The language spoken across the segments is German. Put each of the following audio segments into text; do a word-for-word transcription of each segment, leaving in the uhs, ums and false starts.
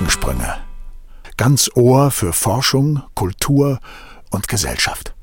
Gedankensprünge. Ganz Ohr für Forschung, Kultur und Gesellschaft.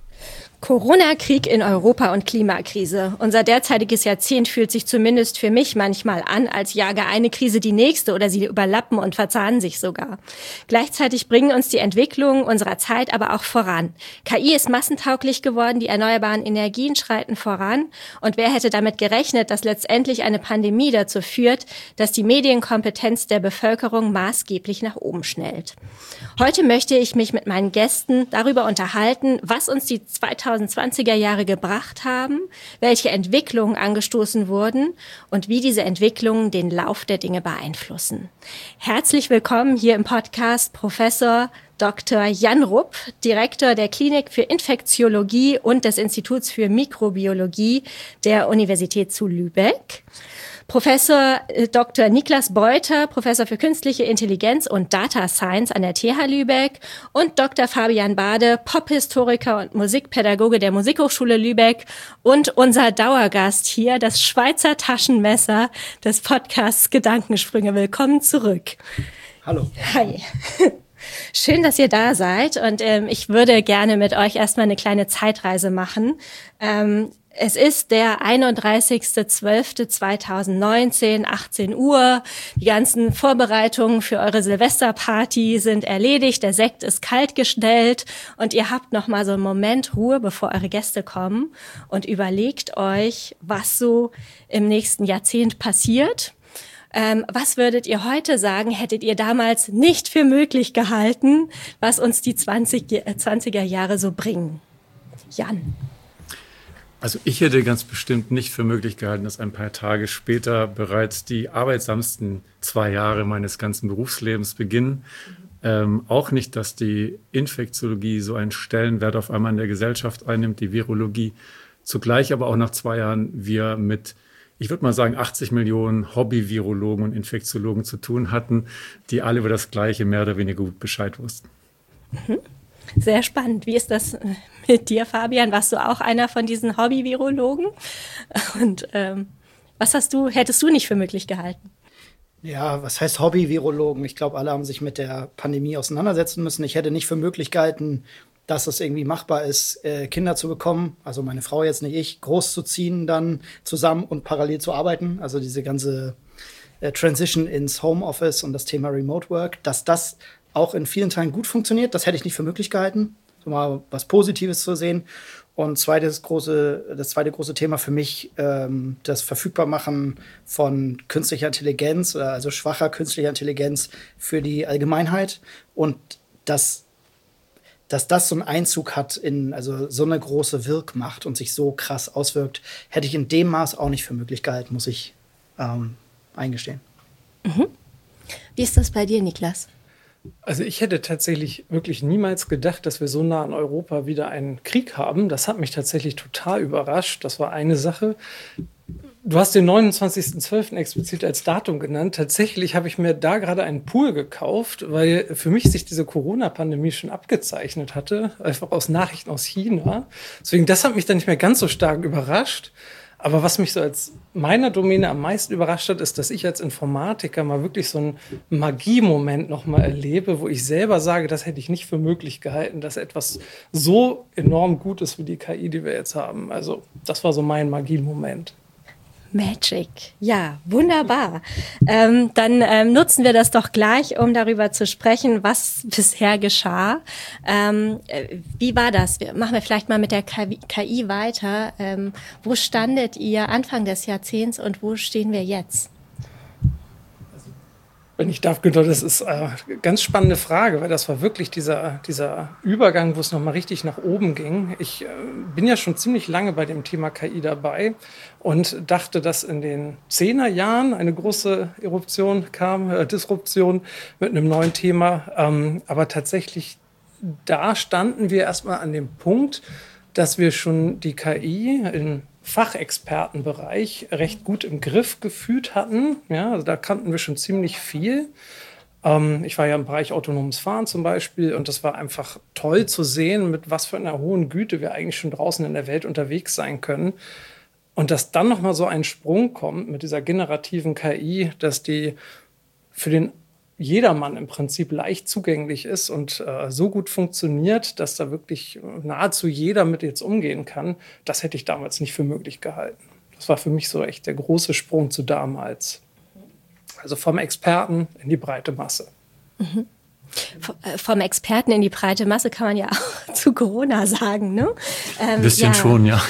Corona, Krieg in Europa und Klimakrise. Unser derzeitiges Jahrzehnt fühlt sich zumindest für mich manchmal an, als jage eine Krise die nächste oder sie überlappen und verzahnen sich sogar. Gleichzeitig bringen uns die Entwicklungen unserer Zeit aber auch voran. K I ist massentauglich geworden, die erneuerbaren Energien schreiten voran. Und wer hätte damit gerechnet, dass letztendlich eine Pandemie dazu führt, dass die Medienkompetenz der Bevölkerung maßgeblich nach oben schnellt? Heute möchte ich mich mit meinen Gästen darüber unterhalten, was uns die zweitausendzwanziger Jahre gebracht haben, welche Entwicklungen angestoßen wurden und wie diese Entwicklungen den Lauf der Dinge beeinflussen. Herzlich willkommen hier im Podcast Professor Doktor Jan Rupp, Direktor der Klinik für Infektiologie und des Instituts für Mikrobiologie der Universität zu Lübeck. Professor Doktor Niklas Beuter, Professor für Künstliche Intelligenz und Data Science an der T H Lübeck und Doktor Fabian Bade, Pophistoriker und Musikpädagoge der Musikhochschule Lübeck und unser Dauergast hier, das Schweizer Taschenmesser des Podcasts Gedankensprünge. Willkommen zurück. Hallo. Hi. Schön, dass ihr da seid und ähm, ich würde gerne mit euch erstmal eine kleine Zeitreise machen. Ähm, Es ist der einunddreißigster zwölfter zweitausendneunzehn, achtzehn Uhr. Die ganzen Vorbereitungen für eure Silvesterparty sind erledigt. Der Sekt ist kalt gestellt und ihr habt noch mal so einen Moment Ruhe, bevor eure Gäste kommen und überlegt euch, was so im nächsten Jahrzehnt passiert. Ähm, was würdet ihr heute sagen, hättet ihr damals nicht für möglich gehalten, was uns die zwanziger Jahre so bringen? Jan. Also ich hätte ganz bestimmt nicht für möglich gehalten, dass ein paar Tage später bereits die arbeitsamsten zwei Jahre meines ganzen Berufslebens beginnen. Ähm, auch nicht, dass die Infektiologie so einen Stellenwert auf einmal in der Gesellschaft einnimmt, die Virologie. Zugleich aber auch nach zwei Jahren wir mit, ich würde mal sagen, achtzig Millionen Hobby-Virologen und Infektiologen zu tun hatten, die alle über das Gleiche mehr oder weniger gut Bescheid wussten. Mhm. Sehr spannend. Wie ist das mit dir, Fabian? Warst du auch einer von diesen Hobby-Virologen? Und ähm, was hast du, hättest du nicht für möglich gehalten? Ja, was heißt Hobby-Virologen? Ich glaube, alle haben sich mit der Pandemie auseinandersetzen müssen. Ich hätte nicht für möglich gehalten, dass es irgendwie machbar ist, äh, Kinder zu bekommen. Also meine Frau jetzt nicht ich, großzuziehen dann zusammen und parallel zu arbeiten. Also diese ganze äh, Transition ins Homeoffice und das Thema Remote Work, dass das auch in vielen Teilen gut funktioniert. Das hätte ich nicht für möglich gehalten, so mal was Positives zu sehen. Und zweites große, das zweite große Thema für mich, ähm, das Verfügbarmachen von künstlicher Intelligenz, also schwacher künstlicher Intelligenz für die Allgemeinheit. Und dass, dass das so einen Einzug hat in, also so eine große Wirkmacht und sich so krass auswirkt, hätte ich in dem Maß auch nicht für möglich gehalten, muss ich ähm, eingestehen. Mhm. Wie ist das bei dir, Niklas? Also ich hätte tatsächlich wirklich niemals gedacht, dass wir so nah an Europa wieder einen Krieg haben. Das hat mich tatsächlich total überrascht. Das war eine Sache. Du hast den neunundzwanzigster zwölfter explizit als Datum genannt. Tatsächlich habe ich mir da gerade einen Pool gekauft, weil für mich sich diese Corona-Pandemie schon abgezeichnet hatte, einfach aus Nachrichten aus China. Deswegen, das hat mich dann nicht mehr ganz so stark überrascht. Aber was mich so als meiner Domäne am meisten überrascht hat, ist, dass ich als Informatiker mal wirklich so einen Magiemoment noch mal erlebe, wo ich selber sage, das hätte ich nicht für möglich gehalten, dass etwas so enorm gut ist wie die K I, die wir jetzt haben. Also das war so mein Magiemoment. Magic, ja, wunderbar. Ähm, dann ähm, nutzen wir das doch gleich, um darüber zu sprechen, was bisher geschah. Ähm, äh, wie war das? Wir, machen wir vielleicht mal mit der K I weiter. Ähm, wo standet ihr Anfang des Jahrzehnts und wo stehen wir jetzt? Wenn ich darf, Günther, das ist eine ganz spannende Frage, weil das war wirklich dieser, dieser Übergang, wo es nochmal richtig nach oben ging. Ich äh, bin ja schon ziemlich lange bei dem Thema K I dabei und dachte, dass in den zehner Jahren eine große Eruption kam, äh, Disruption mit einem neuen Thema. Ähm, aber tatsächlich, da standen wir erstmal an dem Punkt, dass wir schon die K I in Fachexpertenbereich recht gut im Griff gefühlt hatten. Ja, also da kannten wir schon ziemlich viel. Ähm, ich war ja im Bereich autonomes Fahren zum Beispiel und das war einfach toll zu sehen, mit was für einer hohen Güte wir eigentlich schon draußen in der Welt unterwegs sein können. Und dass dann nochmal so ein Sprung kommt mit dieser generativen K I, dass die für den jedermann im Prinzip leicht zugänglich ist und äh, so gut funktioniert, dass da wirklich nahezu jeder mit jetzt umgehen kann, das hätte ich damals nicht für möglich gehalten. Das war für mich so echt der große Sprung zu damals. Also vom Experten in die breite Masse. Mhm. Vom Experten in die breite Masse kann man ja auch zu Corona sagen, ne? Ähm, Ein bisschen ja. schon, ja.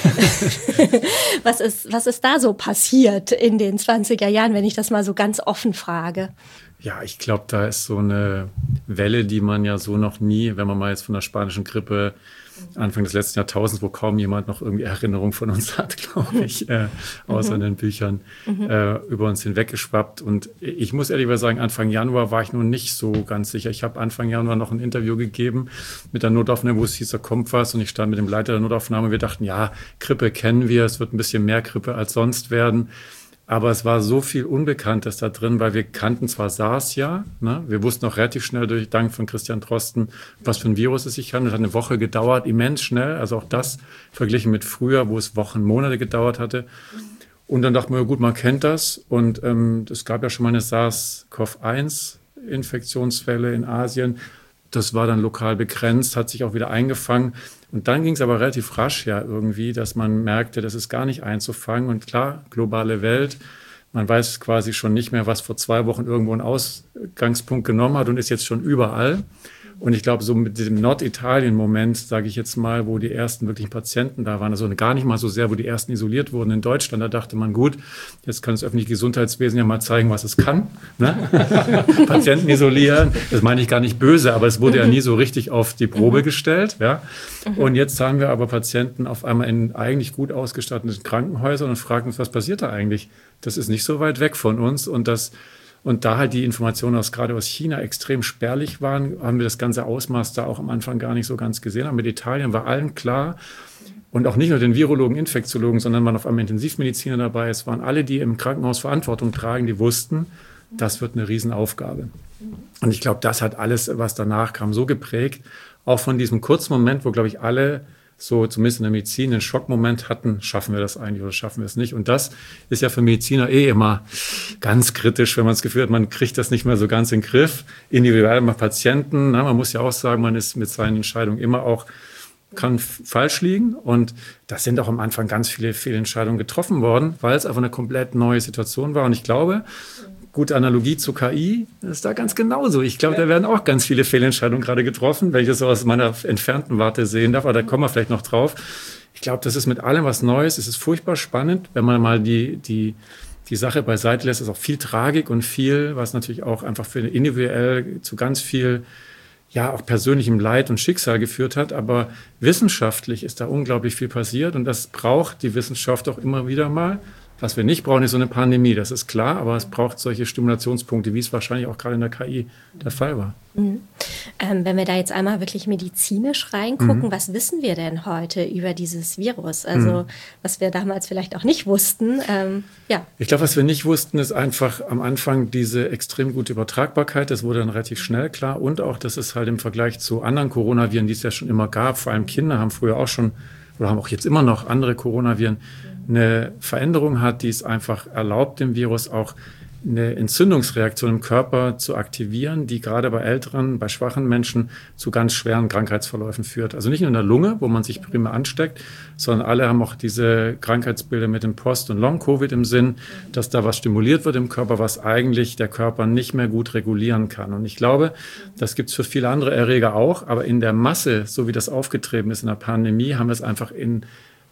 was ist, was ist da so passiert in den zwanziger Jahren, wenn ich das mal so ganz offen frage? Ja, ich glaube, da ist so eine Welle, die man ja so noch nie, wenn man mal jetzt von der spanischen Grippe Anfang des letzten Jahrtausends, wo kaum jemand noch irgendwie Erinnerung von uns hat, glaube ich, äh, außer in den Büchern, mhm. äh, über uns hinweggeschwappt. Und ich muss ehrlich sagen, Anfang Januar war ich nun nicht so ganz sicher. Ich habe Anfang Januar noch ein Interview gegeben mit der Notaufnahme, wo es hieß, da kommt was. Und ich stand mit dem Leiter der Notaufnahme. Wir dachten, ja, Grippe kennen wir, es wird ein bisschen mehr Grippe als sonst werden. Aber es war so viel Unbekanntes da drin, weil wir kannten zwar SARS ja, ne? Wir wussten auch relativ schnell durch Dank von Christian Drosten, was für ein Virus es sich handelt. Es hat eine Woche gedauert, immens schnell. Also auch das verglichen mit früher, wo es Wochen, Monate gedauert hatte. Und dann dachten wir, gut, man kennt das. Und ähm, es gab ja schon mal eine SARS-C o V eins Infektionsfälle in Asien. Das war dann lokal begrenzt, hat sich auch wieder eingefangen. Und dann ging es aber relativ rasch ja irgendwie, dass man merkte, das ist gar nicht einzufangen. Und klar, globale Welt, man weiß quasi schon nicht mehr, was vor zwei Wochen irgendwo einen Ausgangspunkt genommen hat und ist jetzt schon überall. Und ich glaube, so mit dem Norditalien-Moment, sage ich jetzt mal, wo die ersten wirklichen Patienten da waren, also gar nicht mal so sehr, wo die ersten isoliert wurden in Deutschland, da dachte man, gut, jetzt kann das öffentliche Gesundheitswesen ja mal zeigen, was es kann. Ne? Patienten isolieren, das meine ich gar nicht böse, aber es wurde ja nie so richtig auf die Probe gestellt. Ja? Und jetzt haben wir aber Patienten auf einmal in eigentlich gut ausgestatteten Krankenhäusern und fragen uns, was passiert da eigentlich? Das ist nicht so weit weg von uns und das Und da halt die Informationen aus, gerade aus China extrem spärlich waren, haben wir das ganze Ausmaß da auch am Anfang gar nicht so ganz gesehen. Aber mit Italien war allen klar und auch nicht nur den Virologen, Infektiologen, sondern waren auf einmal Intensivmediziner dabei. Es waren alle, die im Krankenhaus Verantwortung tragen, die wussten, das wird eine Riesenaufgabe. Und ich glaube, das hat alles, was danach kam, so geprägt. Auch von diesem kurzen Moment, wo, glaube ich, alle so zumindest in der Medizin einen Schockmoment hatten, schaffen wir das eigentlich oder schaffen wir es nicht. Und das ist ja für Mediziner eh immer ganz kritisch, wenn man das Gefühl hat, man kriegt das nicht mehr so ganz in den Griff. Individuell mal Patienten, na, man muss ja auch sagen, man ist mit seinen Entscheidungen immer auch, kann falsch liegen. Und da sind auch am Anfang ganz viele Fehlentscheidungen getroffen worden, weil es einfach eine komplett neue Situation war. Und ich glaube, gute Analogie zu K I, das ist da ganz genauso. Ich glaube, da werden auch ganz viele Fehlentscheidungen gerade getroffen, wenn ich das so aus meiner entfernten Warte sehen darf, aber da kommen wir vielleicht noch drauf. Ich glaube, das ist mit allem was Neues. Es ist furchtbar spannend, wenn man mal die, die, die Sache beiseite lässt. Es ist auch viel Tragik und viel, was natürlich auch einfach für individuell zu ganz viel, ja, auch persönlichem Leid und Schicksal geführt hat. Aber wissenschaftlich ist da unglaublich viel passiert und das braucht die Wissenschaft auch immer wieder mal. Was wir nicht brauchen, ist so eine Pandemie, das ist klar, aber es braucht solche Stimulationspunkte, wie es wahrscheinlich auch gerade in der K I der Fall war. Mhm. Ähm, wenn wir da jetzt einmal wirklich medizinisch reingucken, Mhm. was wissen wir denn heute über dieses Virus? Also Mhm. was wir damals vielleicht auch nicht wussten. Ähm, ja. Ich glaube, was wir nicht wussten, ist einfach am Anfang diese extrem gute Übertragbarkeit. Das wurde dann relativ schnell klar. Und auch, dass es halt im Vergleich zu anderen Coronaviren, die es ja schon immer gab, vor allem Kinder haben früher auch schon, oder haben auch jetzt immer noch andere Coronaviren, eine Veränderung hat, die es einfach erlaubt, dem Virus auch eine Entzündungsreaktion im Körper zu aktivieren, die gerade bei älteren, bei schwachen Menschen zu ganz schweren Krankheitsverläufen führt. Also nicht nur in der Lunge, wo man sich primär ansteckt, sondern alle haben auch diese Krankheitsbilder mit dem Post- und Long-Covid im Sinn, dass da was stimuliert wird im Körper, was eigentlich der Körper nicht mehr gut regulieren kann. Und ich glaube, das gibt es für viele andere Erreger auch, aber in der Masse, so wie das aufgetreten ist in der Pandemie, haben wir es einfach in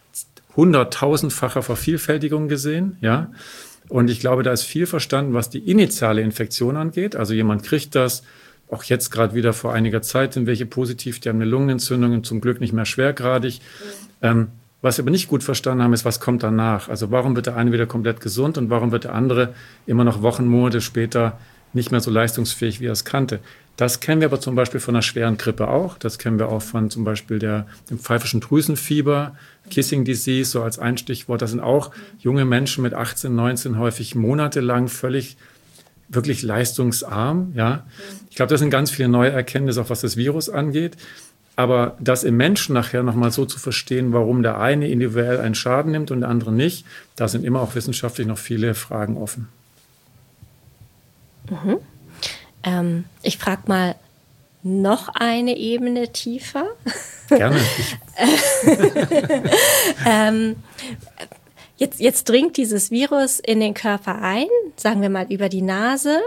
hunderttausendfacher Vervielfältigung gesehen, ja. Und ich glaube, da ist viel verstanden, was die initiale Infektion angeht. Also jemand kriegt das, auch jetzt gerade wieder vor einiger Zeit sind welche positiv, die haben eine Lungenentzündung, zum Glück nicht mehr schwergradig. Mhm. Ähm, was wir aber nicht gut verstanden haben, ist, was kommt danach? Also warum wird der eine wieder komplett gesund und warum wird der andere immer noch Wochen, Monate später nicht mehr so leistungsfähig, wie er es kannte? Das kennen wir aber zum Beispiel von einer schweren Grippe auch. Das kennen wir auch von zum Beispiel der, dem pfeifischen Drüsenfieber, Kissing Disease, so als ein Stichwort. Das sind auch junge Menschen mit achtzehn, neunzehn, häufig monatelang völlig, wirklich leistungsarm. Ja. Ich glaube, das sind ganz viele neue Erkenntnisse, auch was das Virus angeht. Aber das im Menschen nachher nochmal so zu verstehen, warum der eine individuell einen Schaden nimmt und der andere nicht, da sind immer auch wissenschaftlich noch viele Fragen offen. Mhm. Ähm, ich frage mal noch eine Ebene tiefer. Gerne. ähm, jetzt, jetzt dringt dieses Virus in den Körper ein, sagen wir mal über die Nase.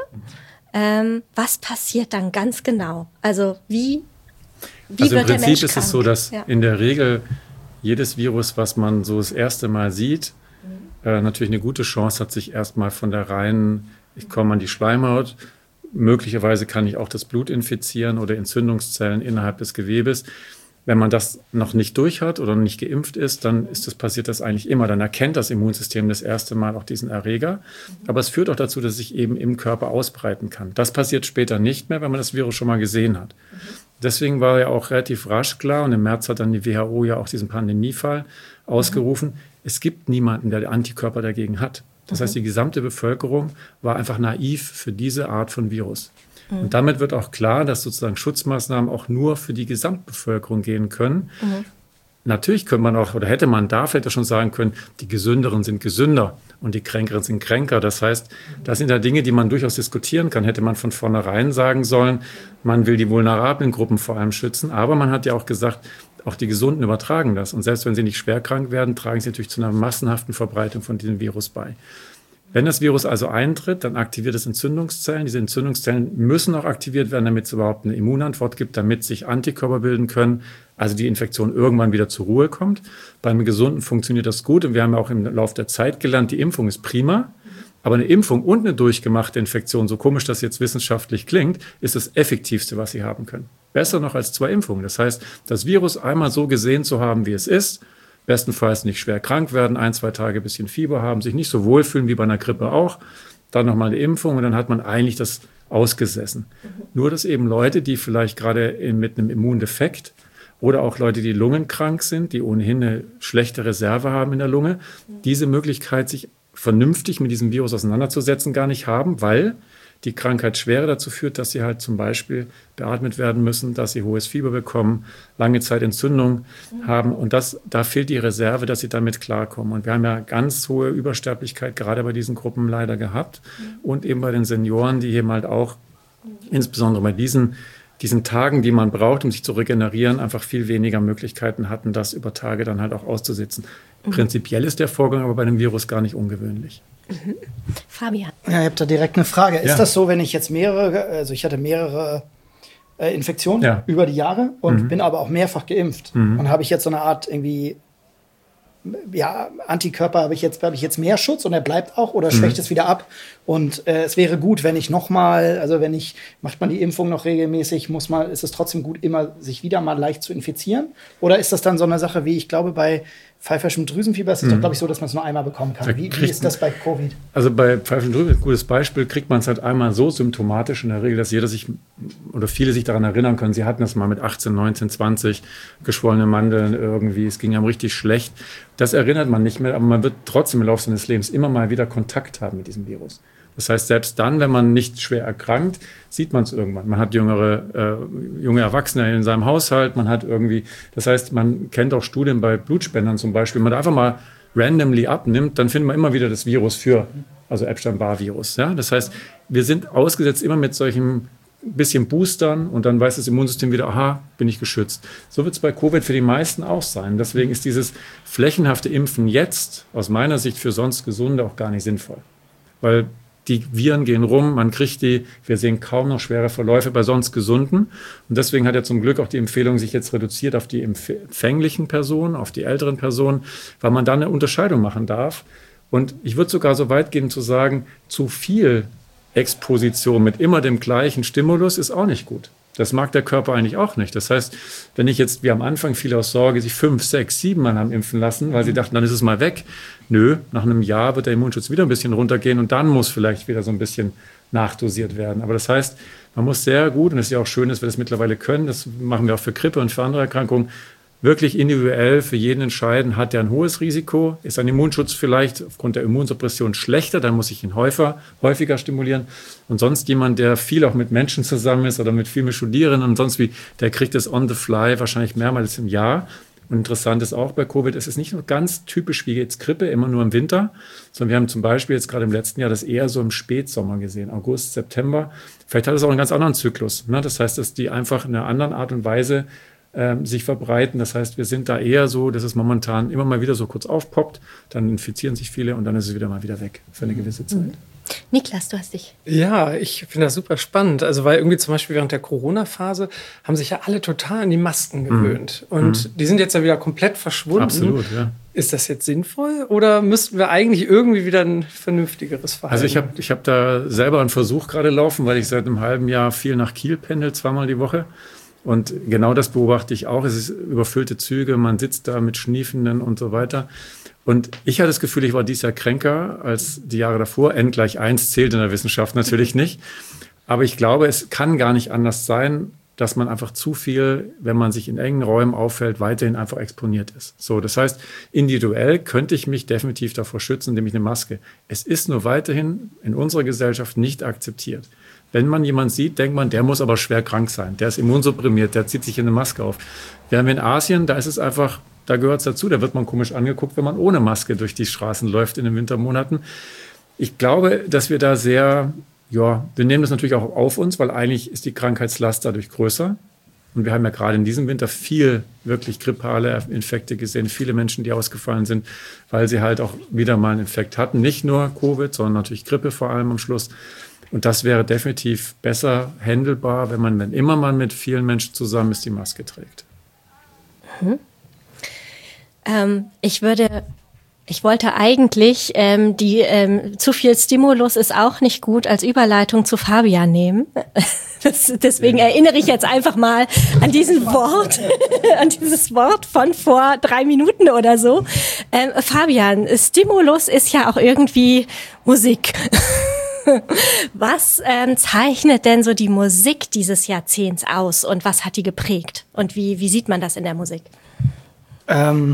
Ähm, was passiert dann ganz genau? Also wie, wie also wird der Mensch krank? Im Prinzip ist es so, dass ja. in der Regel jedes Virus, was man so das erste Mal sieht, mhm. äh, natürlich eine gute Chance hat, sich erstmal von der reinen, ich komme an die Schleimhaut, möglicherweise kann ich auch das Blut infizieren oder Entzündungszellen innerhalb des Gewebes. Wenn man das noch nicht durch hat oder nicht geimpft ist, dann ist das, passiert das eigentlich immer. Dann erkennt das Immunsystem das erste Mal auch diesen Erreger. Aber es führt auch dazu, dass es sich eben im Körper ausbreiten kann. Das passiert später nicht mehr, wenn man das Virus schon mal gesehen hat. Deswegen war ja auch relativ rasch klar, und im März hat dann die W H O ja auch diesen Pandemiefall ausgerufen, es gibt niemanden, der Antikörper dagegen hat. Das heißt, die gesamte Bevölkerung war einfach naiv für diese Art von Virus. Mhm. Und damit wird auch klar, dass sozusagen Schutzmaßnahmen auch nur für die Gesamtbevölkerung gehen können. Mhm. Natürlich könnte man auch, oder hätte man da vielleicht auch schon sagen können, die Gesünderen sind gesünder und die Kränkeren sind kränker. Das heißt, das sind ja Dinge, die man durchaus diskutieren kann. Hätte man von vornherein sagen sollen, man will die vulnerablen Gruppen vor allem schützen. Aber man hat ja auch gesagt, auch die Gesunden übertragen das. Und selbst wenn sie nicht schwer krank werden, tragen sie natürlich zu einer massenhaften Verbreitung von diesem Virus bei. Wenn das Virus also eintritt, dann aktiviert es Entzündungszellen. Diese Entzündungszellen müssen auch aktiviert werden, damit es überhaupt eine Immunantwort gibt, damit sich Antikörper bilden können, also die Infektion irgendwann wieder zur Ruhe kommt. Beim Gesunden funktioniert das gut und wir haben ja auch im Laufe der Zeit gelernt, die Impfung ist prima, aber eine Impfung und eine durchgemachte Infektion, so komisch das jetzt wissenschaftlich klingt, ist das Effektivste, was Sie haben können. Besser noch als zwei Impfungen. Das heißt, das Virus einmal so gesehen zu haben, wie es ist, bestenfalls nicht schwer krank werden, ein, zwei Tage ein bisschen Fieber haben, sich nicht so wohlfühlen wie bei einer Grippe auch, dann nochmal eine Impfung und dann hat man eigentlich das ausgesessen. Mhm. Nur, dass eben Leute, die vielleicht gerade mit einem Immundefekt oder auch Leute, die lungenkrank sind, die ohnehin eine schlechte Reserve haben in der Lunge, mhm. diese Möglichkeit, sich vernünftig mit diesem Virus auseinanderzusetzen, gar nicht haben, weil die Krankheitsschwere dazu führt, dass sie halt zum Beispiel beatmet werden müssen, dass sie hohes Fieber bekommen, lange Zeit Entzündung mhm. haben. Und das, da fehlt die Reserve, dass sie damit klarkommen. Und wir haben ja ganz hohe Übersterblichkeit gerade bei diesen Gruppen leider gehabt. Mhm. Und eben bei den Senioren, die eben halt auch, mhm. insbesondere bei diesen, diesen Tagen, die man braucht, um sich zu regenerieren, einfach viel weniger Möglichkeiten hatten, das über Tage dann halt auch auszusitzen. Mhm. Prinzipiell ist der Vorgang aber bei dem Virus gar nicht ungewöhnlich. Mhm. Fabian. Ja, ich habe da direkt eine Frage. Ist ja. das so, wenn ich jetzt mehrere, also ich hatte mehrere äh, Infektionen ja. über die Jahre und mhm. bin aber auch mehrfach geimpft mhm. und habe ich jetzt so eine Art irgendwie, ja, Antikörper, habe ich jetzt, habe ich jetzt mehr Schutz und er bleibt auch oder schwächt mhm. es wieder ab? Und äh, es wäre gut, wenn ich nochmal, also wenn ich, macht man die Impfung noch regelmäßig, muss man, ist es trotzdem gut, immer sich wieder mal leicht zu infizieren? Oder ist das dann so eine Sache, wie ich glaube, bei pfeiferschem Drüsenfieber ist es mhm. doch, glaube ich, so, dass man es nur einmal bekommen kann. Wie, wie ist das bei Covid? Also bei pfeiferschem Drüsenfieber, ein gutes Beispiel, kriegt man es halt einmal so symptomatisch in der Regel, dass jeder sich oder viele sich daran erinnern können, sie hatten das mal mit achtzehn, neunzehn, zwanzig, geschwollene Mandeln irgendwie, es ging einem richtig schlecht. Das erinnert man nicht mehr, aber man wird trotzdem im Laufe seines Lebens immer mal wieder Kontakt haben mit diesem Virus. Das heißt, selbst dann, wenn man nicht schwer erkrankt, sieht man es irgendwann. Man hat jüngere, äh, junge Erwachsene in seinem Haushalt, man hat irgendwie, das heißt, man kennt auch Studien bei Blutspendern zum Beispiel, wenn man da einfach mal randomly abnimmt, dann findet man immer wieder das Virus für, also Epstein-Barr-Virus. Ja? Das heißt, wir sind ausgesetzt immer mit solchen bisschen Boostern und dann weiß das Immunsystem wieder, aha, bin ich geschützt. So wird es bei Covid für die meisten auch sein. Deswegen ist dieses flächenhafte Impfen jetzt aus meiner Sicht für sonst Gesunde auch gar nicht sinnvoll. Weil die Viren gehen rum, man kriegt die, wir sehen kaum noch schwere Verläufe bei sonst Gesunden. Und deswegen hat ja zum Glück auch die Empfehlung sich jetzt reduziert auf die empfänglichen Personen, auf die älteren Personen, weil man dann eine Unterscheidung machen darf. Und ich würde sogar so weit gehen zu sagen, zu viel Exposition mit immer dem gleichen Stimulus ist auch nicht gut. Das mag der Körper eigentlich auch nicht. Das heißt, wenn ich jetzt, wie am Anfang viele aus Sorge, sich fünf, sechs, sieben Mal haben impfen lassen, weil sie dachten, dann ist es mal weg. Nö, nach einem Jahr wird der Immunschutz wieder ein bisschen runtergehen und dann muss vielleicht wieder so ein bisschen nachdosiert werden. Aber das heißt, man muss sehr gut, und es ist ja auch schön, dass wir das mittlerweile können, das machen wir auch für Grippe und für andere Erkrankungen, wirklich individuell für jeden entscheiden, hat der ein hohes Risiko, ist ein Immunschutz vielleicht aufgrund der Immunsuppression schlechter, dann muss ich ihn häufiger, häufiger stimulieren. Und sonst jemand, der viel auch mit Menschen zusammen ist oder mit vielen Studierenden und sonst wie, der kriegt es on the fly wahrscheinlich mehrmals im Jahr. Und interessant ist auch bei Covid, es ist nicht nur ganz typisch wie jetzt Grippe, immer nur im Winter, sondern wir haben zum Beispiel jetzt gerade im letzten Jahr das eher so im Spätsommer gesehen, August, September. Vielleicht hat es auch einen ganz anderen Zyklus. Ne? Das heißt, dass die einfach in einer anderen Art und Weise äh, sich verbreiten. Das heißt, wir sind da eher so, dass es momentan immer mal wieder so kurz aufpoppt, dann infizieren sich viele und dann ist es wieder mal wieder weg für eine gewisse Zeit. Mhm. Niklas, du hast dich. Ja, ich finde das super spannend. Also, weil irgendwie zum Beispiel während der Corona-Phase haben sich ja alle total an die Masken gewöhnt. Mm. Und mm. die sind jetzt ja wieder komplett verschwunden. Absolut, ja. Ist das jetzt sinnvoll oder müssten wir eigentlich irgendwie wieder ein vernünftigeres Verhalten? Also ich habe ich hab da selber einen Versuch gerade laufen, weil ich seit einem halben Jahr viel nach Kiel pendel, zweimal die Woche. Und genau das beobachte ich auch. Es ist überfüllte Züge, man sitzt da mit Schniefenden und so weiter. Und ich hatte das Gefühl, ich war dieses Jahr kränker als die Jahre davor. N gleich eins zählt in der Wissenschaft natürlich nicht. Aber ich glaube, es kann gar nicht anders sein, dass man einfach zu viel, wenn man sich in engen Räumen auffällt, weiterhin einfach exponiert ist. So, das heißt, individuell könnte ich mich definitiv davor schützen, indem ich eine Maske. Es ist nur weiterhin in unserer Gesellschaft nicht akzeptiert. Wenn man jemanden sieht, denkt man, der muss aber schwer krank sein. Der ist immunsupprimiert, der zieht sich eine Maske auf. Während wir in Asien, da ist es einfach, da gehört es dazu, da wird man komisch angeguckt, wenn man ohne Maske durch die Straßen läuft in den Wintermonaten. Ich glaube, dass wir da sehr, ja, wir nehmen das natürlich auch auf uns, weil eigentlich ist die Krankheitslast dadurch größer. Und wir haben ja gerade in diesem Winter viel wirklich grippale Infekte gesehen, viele Menschen, die ausgefallen sind, weil sie halt auch wieder mal einen Infekt hatten. Nicht nur Covid, sondern natürlich Grippe vor allem am Schluss. Und das wäre definitiv besser handelbar, wenn man, wenn immer man mit vielen Menschen zusammen ist, die Maske trägt. Mhm. Ähm, ich würde, ich wollte eigentlich ähm, die ähm, zu viel Stimulus ist auch nicht gut als Überleitung zu Fabian nehmen. Das, deswegen ja. erinnere ich jetzt einfach mal an diesen Wort, an dieses Wort von vor drei Minuten oder so. Ähm, Fabian, Stimulus ist ja auch irgendwie Musik. Was ähm, zeichnet denn so die Musik dieses Jahrzehnts aus und was hat die geprägt? Und wie, wie sieht man das in der Musik? Ähm,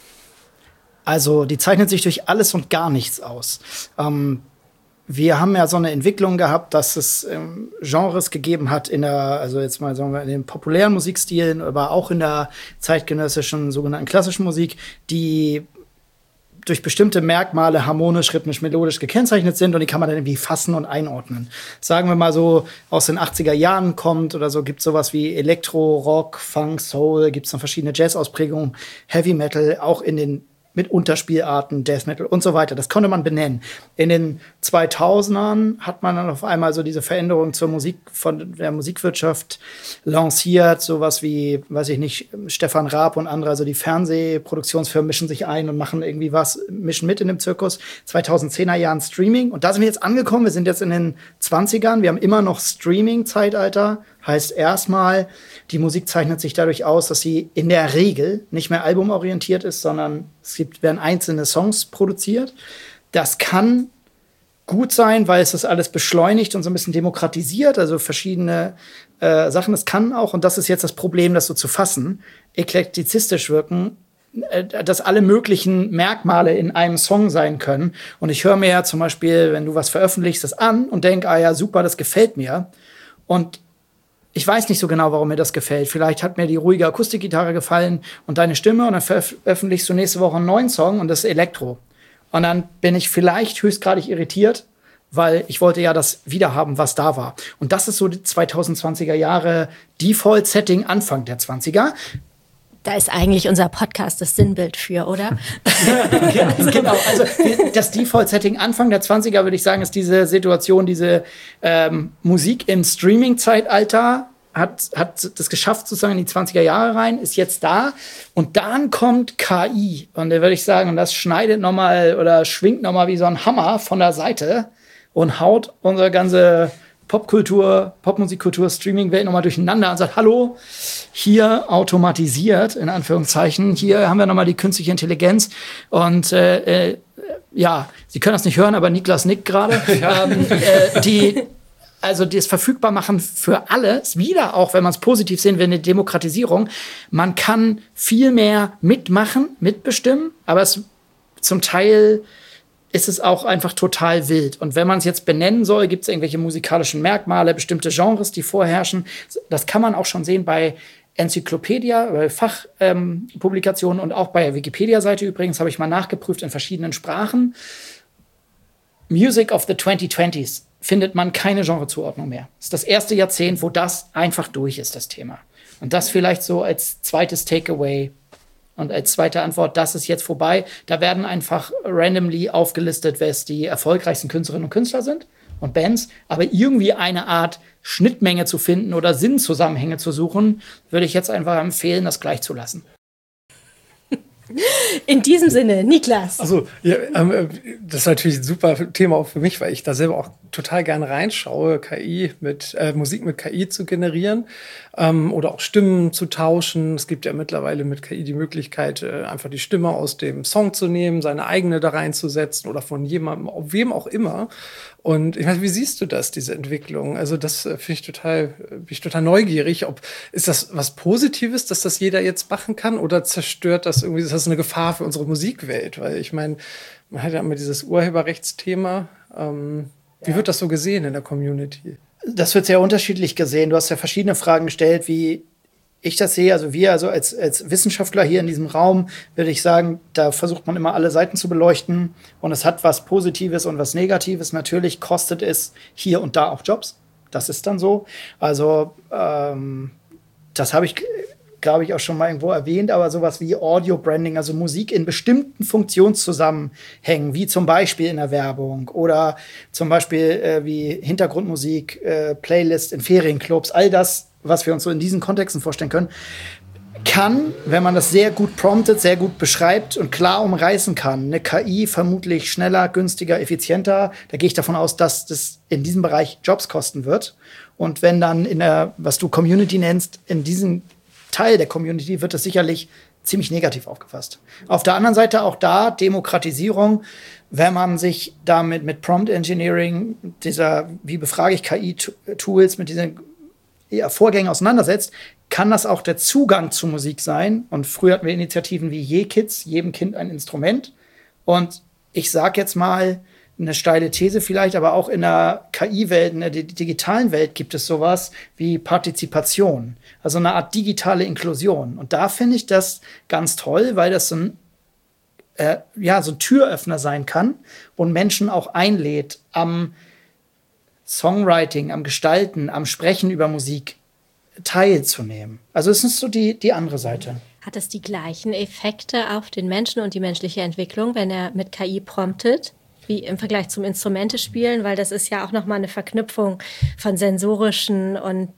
also die zeichnet sich durch alles und gar nichts aus. Ähm, wir haben ja so eine Entwicklung gehabt, dass es ähm, Genres gegeben hat in der, also jetzt mal sagen wir in den populären Musikstilen, aber auch in der zeitgenössischen sogenannten klassischen Musik, die durch bestimmte Merkmale harmonisch, rhythmisch, melodisch gekennzeichnet sind und die kann man dann irgendwie fassen und einordnen. Sagen wir mal so, aus den achtziger Jahren kommt oder so, gibt es sowas wie Elektro, Rock, Funk, Soul, gibt es noch verschiedene Jazz-Ausprägungen, Heavy Metal, auch in den mit Unterspielarten, Death Metal und so weiter. Das konnte man benennen. In den zweitausendern hat man dann auf einmal so diese Veränderung zur Musik, von der Musikwirtschaft lanciert. Sowas wie, weiß ich nicht, Stefan Raab und andere, also die Fernsehproduktionsfirmen mischen sich ein und machen irgendwie was, mischen mit in dem Zirkus. zweitausendzehner Jahren Streaming. Und da sind wir jetzt angekommen. Wir sind jetzt in den zwanzigern. Wir haben immer noch Streaming-Zeitalter. Heißt erstmal, die Musik zeichnet sich dadurch aus, dass sie in der Regel nicht mehr albumorientiert ist, sondern es gibt, werden einzelne Songs produziert. Das kann gut sein, weil es das alles beschleunigt und so ein bisschen demokratisiert, also verschiedene äh, Sachen. Es kann auch, und das ist jetzt das Problem, das so zu fassen, eklektizistisch wirken, äh, dass alle möglichen Merkmale in einem Song sein können. Und ich höre mir ja zum Beispiel, wenn du was veröffentlichst, das an und denke, ah ja, super, das gefällt mir. Und ich weiß nicht so genau, warum mir das gefällt. Vielleicht hat mir die ruhige Akustikgitarre gefallen und deine Stimme und dann veröffentlichst du nächste Woche einen neuen Song und das ist Elektro. Und dann bin ich vielleicht höchstgradig irritiert, weil ich wollte ja das wiederhaben, was da war. Und das ist so die zweitausendzwanziger Jahre Default-Setting Anfang der zwanziger. Da ist eigentlich unser Podcast das Sinnbild für, oder? Genau, also das Default-Setting Anfang der zwanziger, würde ich sagen, ist diese Situation, diese ähm, Musik im Streaming-Zeitalter hat, hat das geschafft, sozusagen in die zwanziger Jahre rein, ist jetzt da. Und dann kommt K I. Und da würde ich sagen, und das schneidet nochmal oder schwingt nochmal wie so ein Hammer von der Seite und haut unsere ganze Popkultur, Popmusikkultur, Streaming-Welt nochmal durcheinander und sagt, hallo, hier automatisiert, in Anführungszeichen, hier haben wir nochmal die künstliche Intelligenz und äh, äh, ja, Sie können das nicht hören, aber Niklas nickt gerade, ja. ähm, äh, die also das verfügbar machen für alle, wieder auch, wenn man es positiv sehen will, eine Demokratisierung. Man kann viel mehr mitmachen, mitbestimmen, aber es zum Teil ist es auch einfach total wild. Und wenn man es jetzt benennen soll, gibt es irgendwelche musikalischen Merkmale, bestimmte Genres, die vorherrschen. Das kann man auch schon sehen bei Enzyklopädia, äh, Fachpublikationen ähm, und auch bei der Wikipedia-Seite übrigens habe ich mal nachgeprüft in verschiedenen Sprachen. Music of the twenty twenties findet man keine Genrezuordnung mehr. Das ist das erste Jahrzehnt, wo das einfach durch ist, das Thema. Und das vielleicht so als zweites Takeaway und als zweite Antwort, das ist jetzt vorbei. Da werden einfach randomly aufgelistet, wer es die erfolgreichsten Künstlerinnen und Künstler sind und Bands. Aber irgendwie eine Art Schnittmenge zu finden oder Sinnzusammenhänge zu suchen, würde ich jetzt einfach empfehlen, das gleich zu lassen. In diesem Sinne, Niklas. Also, ja, ähm, das ist natürlich ein super Thema auch für mich, weil ich da selber auch total gerne reinschaue, K I mit äh, Musik mit K I zu generieren ähm, oder auch Stimmen zu tauschen. Es gibt ja mittlerweile mit K I die Möglichkeit, äh, einfach die Stimme aus dem Song zu nehmen, seine eigene da reinzusetzen oder von jemandem, wem auch immer. Und ich meine, wie siehst du das, diese Entwicklung? Also das äh, finde ich total, äh, bin ich total neugierig. Ob ist das was Positives, dass das jeder jetzt machen kann, oder zerstört das irgendwie? Ist das eine Gefahr für unsere Musikwelt? Weil ich meine, man hat ja immer dieses Urheberrechtsthema. Ähm, wie ja. wird das so gesehen in der Community? Das wird sehr unterschiedlich gesehen. Du hast ja verschiedene Fragen gestellt, wie ich das sehe. Also wir, also als, als Wissenschaftler hier in diesem Raum, würde ich sagen, da versucht man immer alle Seiten zu beleuchten. Und es hat was Positives und was Negatives. Natürlich kostet es hier und da auch Jobs. Das ist dann so. Also ähm, das habe ich, glaube ich, auch schon mal irgendwo erwähnt. Aber sowas wie Audio-Branding, also Musik in bestimmten Funktionszusammenhängen, wie zum Beispiel in der Werbung oder zum Beispiel äh, wie Hintergrundmusik, äh, Playlist in Ferienclubs, all das, was wir uns so in diesen Kontexten vorstellen können, kann, wenn man das sehr gut promptet, sehr gut beschreibt und klar umreißen kann, eine K I vermutlich schneller, günstiger, effizienter. Da gehe ich davon aus, dass das in diesem Bereich Jobs kosten wird. Und wenn dann in der, was du Community nennst, in diesem Teil der Community wird das sicherlich ziemlich negativ aufgefasst. Auf der anderen Seite auch da Demokratisierung, wenn man sich damit mit Prompt Engineering, dieser, wie befrage ich K I-Tools, mit diesen ja, Vorgängen auseinandersetzt, kann das auch der Zugang zu Musik sein. Und früher hatten wir Initiativen wie Je-Kids, jedem Kind ein Instrument. Und ich sage jetzt mal eine steile These vielleicht, aber auch in der K I-Welt, in der digitalen Welt gibt es sowas wie Partizipation. Also eine Art digitale Inklusion. Und da finde ich das ganz toll, weil das so ein, äh, ja, so ein Türöffner sein kann und Menschen auch einlädt, am Songwriting, am Gestalten, am Sprechen über Musik teilzunehmen. Also es ist so die, die andere Seite. Hat es die gleichen Effekte auf den Menschen und die menschliche Entwicklung, wenn er mit K I promptet, wie im Vergleich zum Instrumentespielen? Weil das ist ja auch nochmal eine Verknüpfung von sensorischen und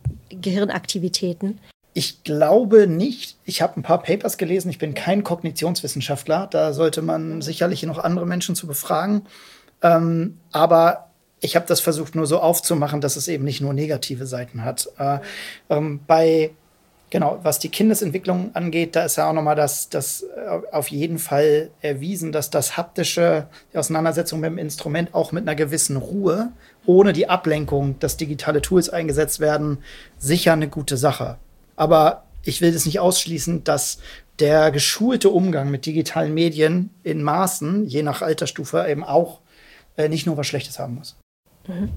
Gehirnaktivitäten. Ich glaube nicht. Ich habe ein paar Papers gelesen. Ich bin kein Kognitionswissenschaftler. Da sollte man sicherlich noch andere Menschen zu befragen. Ähm, aber ich habe das versucht nur so aufzumachen, dass es eben nicht nur negative Seiten hat. Äh, ähm, bei, genau, was die Kindesentwicklung angeht, da ist ja auch nochmal das, das äh, auf jeden Fall erwiesen, dass das haptische, die Auseinandersetzung mit dem Instrument auch mit einer gewissen Ruhe, ohne die Ablenkung, dass digitale Tools eingesetzt werden, sicher eine gute Sache. Aber ich will das nicht ausschließen, dass der geschulte Umgang mit digitalen Medien in Maßen, je nach Altersstufe, eben auch äh, nicht nur was Schlechtes haben muss. Mhm.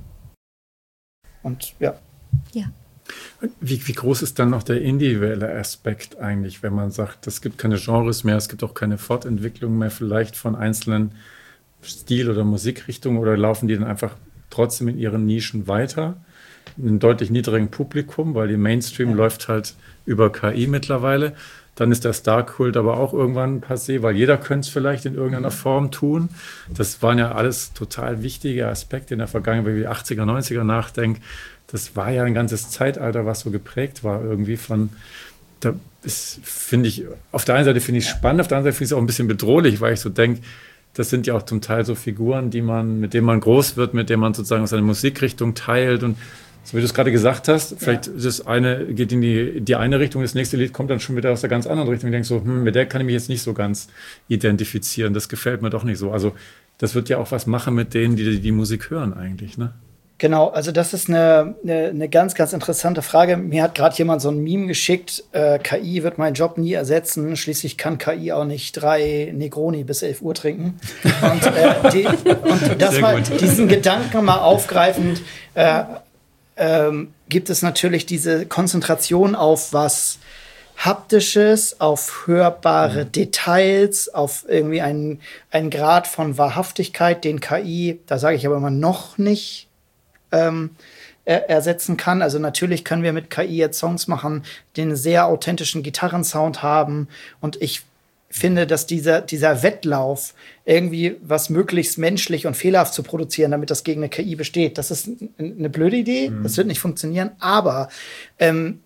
Und ja. Ja. Wie, wie groß ist dann noch der individuelle Aspekt eigentlich, wenn man sagt, es gibt keine Genres mehr, es gibt auch keine Fortentwicklung mehr vielleicht von einzelnen Stil- oder Musikrichtungen, oder laufen die dann einfach trotzdem in ihren Nischen weiter? In einem deutlich niedrigen Publikum, weil die Mainstream ja. läuft halt über K I mittlerweile. Dann ist der Star-Kult aber auch irgendwann passé, weil jeder könnte es vielleicht in irgendeiner Form tun. Das waren ja alles total wichtige Aspekte in der Vergangenheit, wenn ich die achtziger, neunziger nachdenke. Das war ja ein ganzes Zeitalter, was so geprägt war irgendwie von, da ist, finde ich, auf der einen Seite finde ich es spannend, auf der anderen Seite finde ich es auch ein bisschen bedrohlich, weil ich so denke, das sind ja auch zum Teil so Figuren, die man, mit denen man groß wird, mit denen man sozusagen seine Musikrichtung teilt, und so wie du es gerade gesagt hast, vielleicht ja. das eine geht in die, die eine Richtung, das nächste Lied kommt dann schon wieder aus der ganz anderen Richtung. Ich denke so, hm, mit der kann ich mich jetzt nicht so ganz identifizieren. Das gefällt mir doch nicht so. Also das wird ja auch was machen mit denen, die die Musik hören eigentlich, ne? Genau, also das ist eine, eine, eine ganz, ganz interessante Frage. Mir hat gerade jemand so ein Meme geschickt, äh, K I wird meinen Job nie ersetzen. Schließlich kann K I auch nicht drei Negroni bis elf Uhr trinken. Und, äh, die, und das mal, diesen Gedanken mal aufgreifend, äh, Ähm, gibt es natürlich diese Konzentration auf was Haptisches, auf hörbare mhm. Details, auf irgendwie einen, einen Grad von Wahrhaftigkeit, den K I, da sage ich aber immer noch nicht, ähm, er, ersetzen kann. Also natürlich können wir mit K I jetzt Songs machen, die einen sehr authentischen Gitarrensound haben. Und ich finde, dass dieser, dieser Wettlauf, irgendwie was möglichst menschlich und fehlerhaft zu produzieren, damit das gegen eine K I besteht, das ist eine blöde Idee. Mhm. Das wird nicht funktionieren. Aber ähm,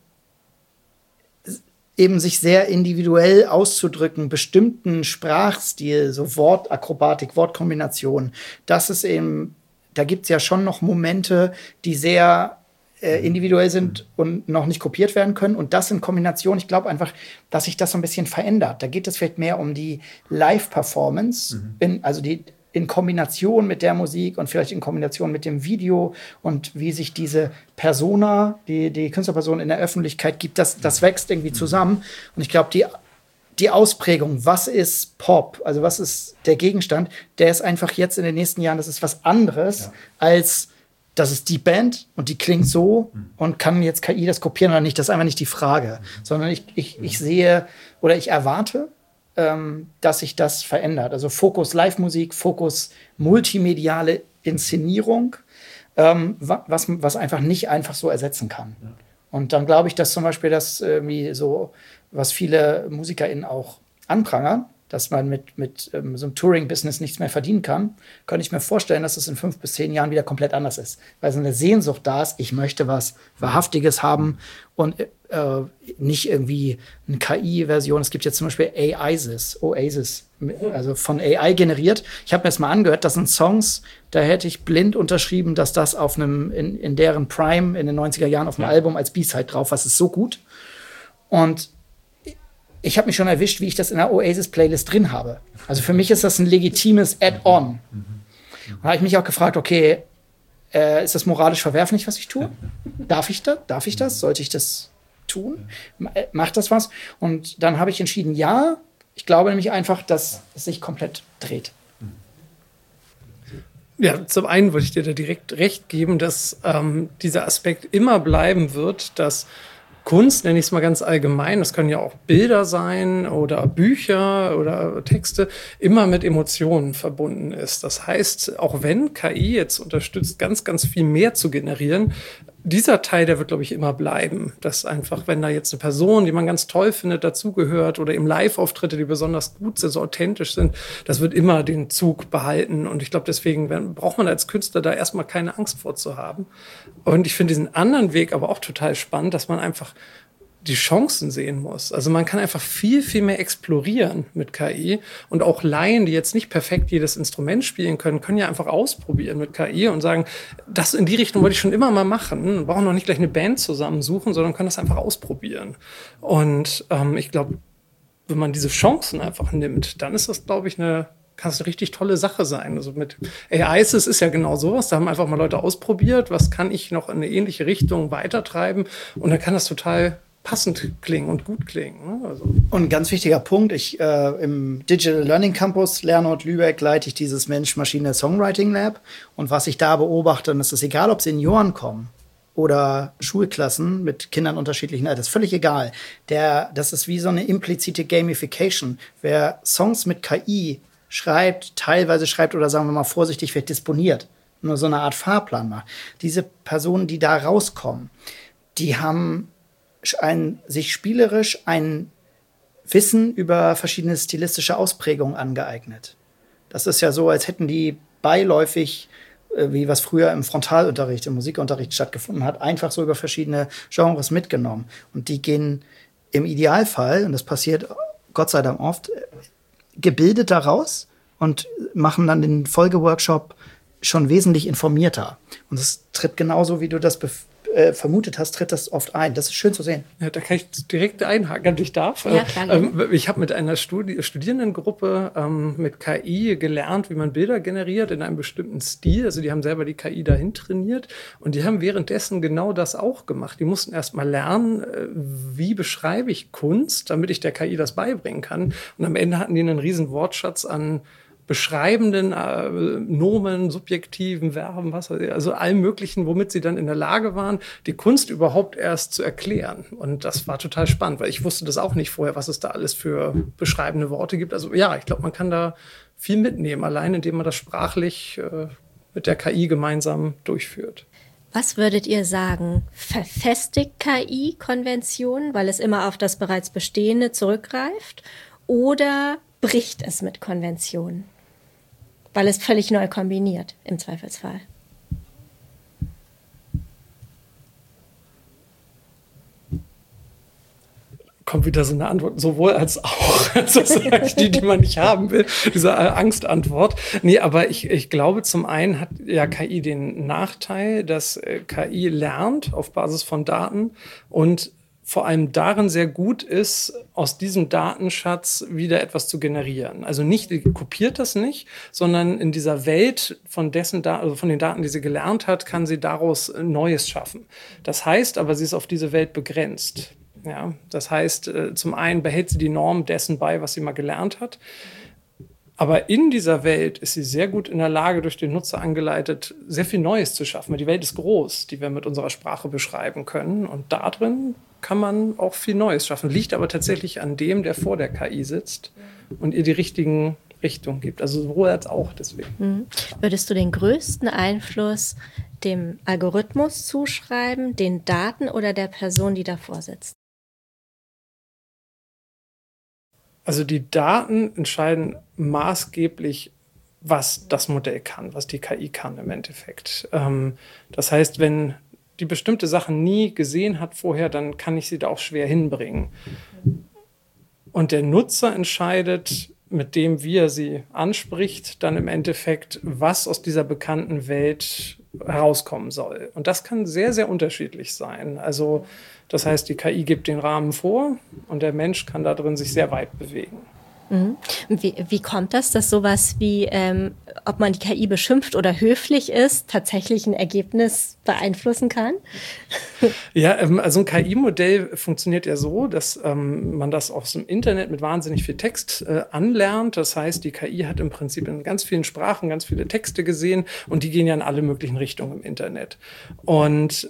eben sich sehr individuell auszudrücken, bestimmten Sprachstil, so Wortakrobatik, Wortkombination, das ist eben, da gibt's ja schon noch Momente, die sehr äh, individuell sind und noch nicht kopiert werden können. Und das in Kombination, ich glaube einfach, dass sich das so ein bisschen verändert. Da geht es vielleicht mehr um die Live-Performance, mhm. in, also die in Kombination mit der Musik und vielleicht in Kombination mit dem Video und wie sich diese Persona, die, die Künstlerperson in der Öffentlichkeit gibt, das, das wächst irgendwie zusammen. Und ich glaube, die, die Ausprägung, was ist Pop, also was ist der Gegenstand, der ist einfach jetzt in den nächsten Jahren, das ist was anderes, ja. als das ist die Band und die klingt so mhm. und kann jetzt K I das kopieren oder nicht, das ist einfach nicht die Frage. Mhm. Sondern ich, ich, ich sehe oder ich erwarte, Ähm, dass sich das verändert. Also Fokus Live-Musik, Fokus multimediale Inszenierung, ähm, was, was einfach nicht einfach so ersetzen kann. Ja. Und dann glaube ich, dass zum Beispiel das irgendwie so, was viele MusikerInnen auch anprangern, dass man mit, mit ähm, so einem Touring-Business nichts mehr verdienen kann, könnte ich mir vorstellen, dass es in fünf bis zehn Jahren wieder komplett anders ist. Weil so eine Sehnsucht da ist, ich möchte was Wahrhaftiges haben und äh, nicht irgendwie eine K I-Version. Es gibt jetzt zum Beispiel Oasis, Oasis, also von A I generiert. Ich habe mir das mal angehört, das sind Songs, da hätte ich blind unterschrieben, dass das auf einem, in, in deren Prime in den neunziger Jahren auf dem ja. Album als B-Side drauf war. Das ist so gut. Und ich habe mich schon erwischt, wie ich das in der Oasis-Playlist drin habe. Also für mich ist das ein legitimes Add-on. Da habe ich mich auch gefragt, okay, äh, ist das moralisch verwerflich, was ich tue? Darf ich das? Darf ich das? Sollte ich das tun? Macht das was? Und dann habe ich entschieden, ja. Ich glaube nämlich einfach, dass es sich komplett dreht. Ja, zum einen würde ich dir da direkt recht geben, dass ähm, dieser Aspekt immer bleiben wird, dass Kunst, nenne ich es mal ganz allgemein, das können ja auch Bilder sein oder Bücher oder Texte, immer mit Emotionen verbunden ist. Das heißt, auch wenn K I jetzt unterstützt, ganz, ganz viel mehr zu generieren, dieser Teil, der wird, glaube ich, immer bleiben. Dass einfach, wenn da jetzt eine Person, die man ganz toll findet, dazugehört oder im Live-Auftritte, die besonders gut sind, so authentisch sind, das wird immer den Zug behalten. Und ich glaube, deswegen braucht man als Künstler da erstmal keine Angst vor zu haben. Und ich finde diesen anderen Weg aber auch total spannend, dass man einfach die Chancen sehen muss. Also man kann einfach viel, viel mehr explorieren mit K I und auch Laien, die jetzt nicht perfekt jedes Instrument spielen können, können ja einfach ausprobieren mit K I und sagen, das in die Richtung wollte ich schon immer mal machen. Wir brauchen noch nicht gleich eine Band zusammensuchen, sondern können das einfach ausprobieren. Und ähm, ich glaube, wenn man diese Chancen einfach nimmt, dann ist das, glaube ich, eine kann es eine richtig tolle Sache sein. Also mit A I ist es ja genau sowas. Da haben einfach mal Leute ausprobiert, was kann ich noch in eine ähnliche Richtung weitertreiben und dann kann das total passend klingen und gut klingen. Ne? Also. Und ein ganz wichtiger Punkt, ich äh, im Digital Learning Campus Lernort Lübeck leite ich dieses Mensch-Maschine-Songwriting Lab. Und was ich da beobachte, und es ist egal, ob Senioren kommen oder Schulklassen mit Kindern unterschiedlichen Alters, völlig egal. Der, das ist wie so eine implizite Gamification. Wer Songs mit K I schreibt, teilweise schreibt oder sagen wir mal vorsichtig, wird disponiert, nur so eine Art Fahrplan macht. Diese Personen, die da rauskommen, die haben ein, sich spielerisch ein Wissen über verschiedene stilistische Ausprägungen angeeignet. Das ist ja so, als hätten die beiläufig, äh, wie was früher im Frontalunterricht, im Musikunterricht stattgefunden hat, einfach so über verschiedene Genres mitgenommen. Und die gehen im Idealfall, und das passiert Gott sei Dank oft, gebildet daraus und machen dann den Folgeworkshop schon wesentlich informierter. Und es tritt genauso, wie du das bef- äh, vermutet hast, tritt das oft ein. Das ist schön zu sehen. Ja, da kann ich direkt einhaken, wenn ich darf. Ja, klar, ähm, ich habe mit einer Studi- Studierendengruppe ähm, mit K I gelernt, wie man Bilder generiert in einem bestimmten Stil. Also die haben selber die K I dahin trainiert und die haben währenddessen genau das auch gemacht. Die mussten erst mal lernen, äh, wie beschreibe ich Kunst, damit ich der K I das beibringen kann. Und am Ende hatten die einen riesen Wortschatz an beschreibenden äh, Nomen, subjektiven Verben, was, also allem Möglichen, womit sie dann in der Lage waren, die Kunst überhaupt erst zu erklären. Und das war total spannend, weil ich wusste das auch nicht vorher, was es da alles für beschreibende Worte gibt. Also ja, ich glaube, man kann da viel mitnehmen, allein indem man das sprachlich äh, mit der K I gemeinsam durchführt. Was würdet ihr sagen? Verfestigt K I Konventionen, weil es immer auf das bereits Bestehende zurückgreift? Oder bricht es mit Konventionen? Weil es völlig neu kombiniert, im Zweifelsfall. Kommt wieder so eine Antwort, sowohl als auch. Das ist eigentlich die, die man nicht haben will, diese äh, Angstantwort. Nee, aber ich, ich glaube, zum einen hat ja K I den Nachteil, dass äh, K I lernt auf Basis von Daten und vor allem darin sehr gut ist, aus diesem Datenschatz wieder etwas zu generieren. Also nicht, die kopiert das nicht, sondern in dieser Welt von dessen, da- also von den Daten, die sie gelernt hat, kann sie daraus Neues schaffen. Das heißt aber, sie ist auf diese Welt begrenzt. Ja, das heißt, zum einen behält sie die Norm dessen bei, was sie mal gelernt hat. Aber in dieser Welt ist sie sehr gut in der Lage, durch den Nutzer angeleitet, sehr viel Neues zu schaffen. Weil die Welt ist groß, die wir mit unserer Sprache beschreiben können. Und da drin kann man auch viel Neues schaffen. Liegt aber tatsächlich an dem, der vor der K I sitzt und ihr die richtigen Richtungen gibt. Also sowohl als auch deswegen. Mhm. Würdest du den größten Einfluss dem Algorithmus zuschreiben, den Daten oder der Person, die davor sitzt? Also die Daten entscheiden maßgeblich, was das Modell kann, was die K I kann im Endeffekt. Ähm, das heißt, wenn die bestimmte Sachen nie gesehen hat vorher, dann kann ich sie da auch schwer hinbringen. Und der Nutzer entscheidet, mit dem, wie er sie anspricht, dann im Endeffekt, was aus dieser bekannten Welt herauskommen soll. Und das kann sehr, sehr unterschiedlich sein. Also das heißt, die K I gibt den Rahmen vor und der Mensch kann da drin sich sehr weit bewegen. Mhm. Wie, wie kommt das, dass sowas wie, ähm, ob man die K I beschimpft oder höflich ist, tatsächlich ein Ergebnis beeinflussen kann? Ja, ähm, also ein K I-Modell funktioniert ja so, dass ähm, man das aus dem Internet mit wahnsinnig viel Text äh, anlernt. Das heißt, die K I hat im Prinzip in ganz vielen Sprachen ganz viele Texte gesehen und die gehen ja in alle möglichen Richtungen im Internet. Und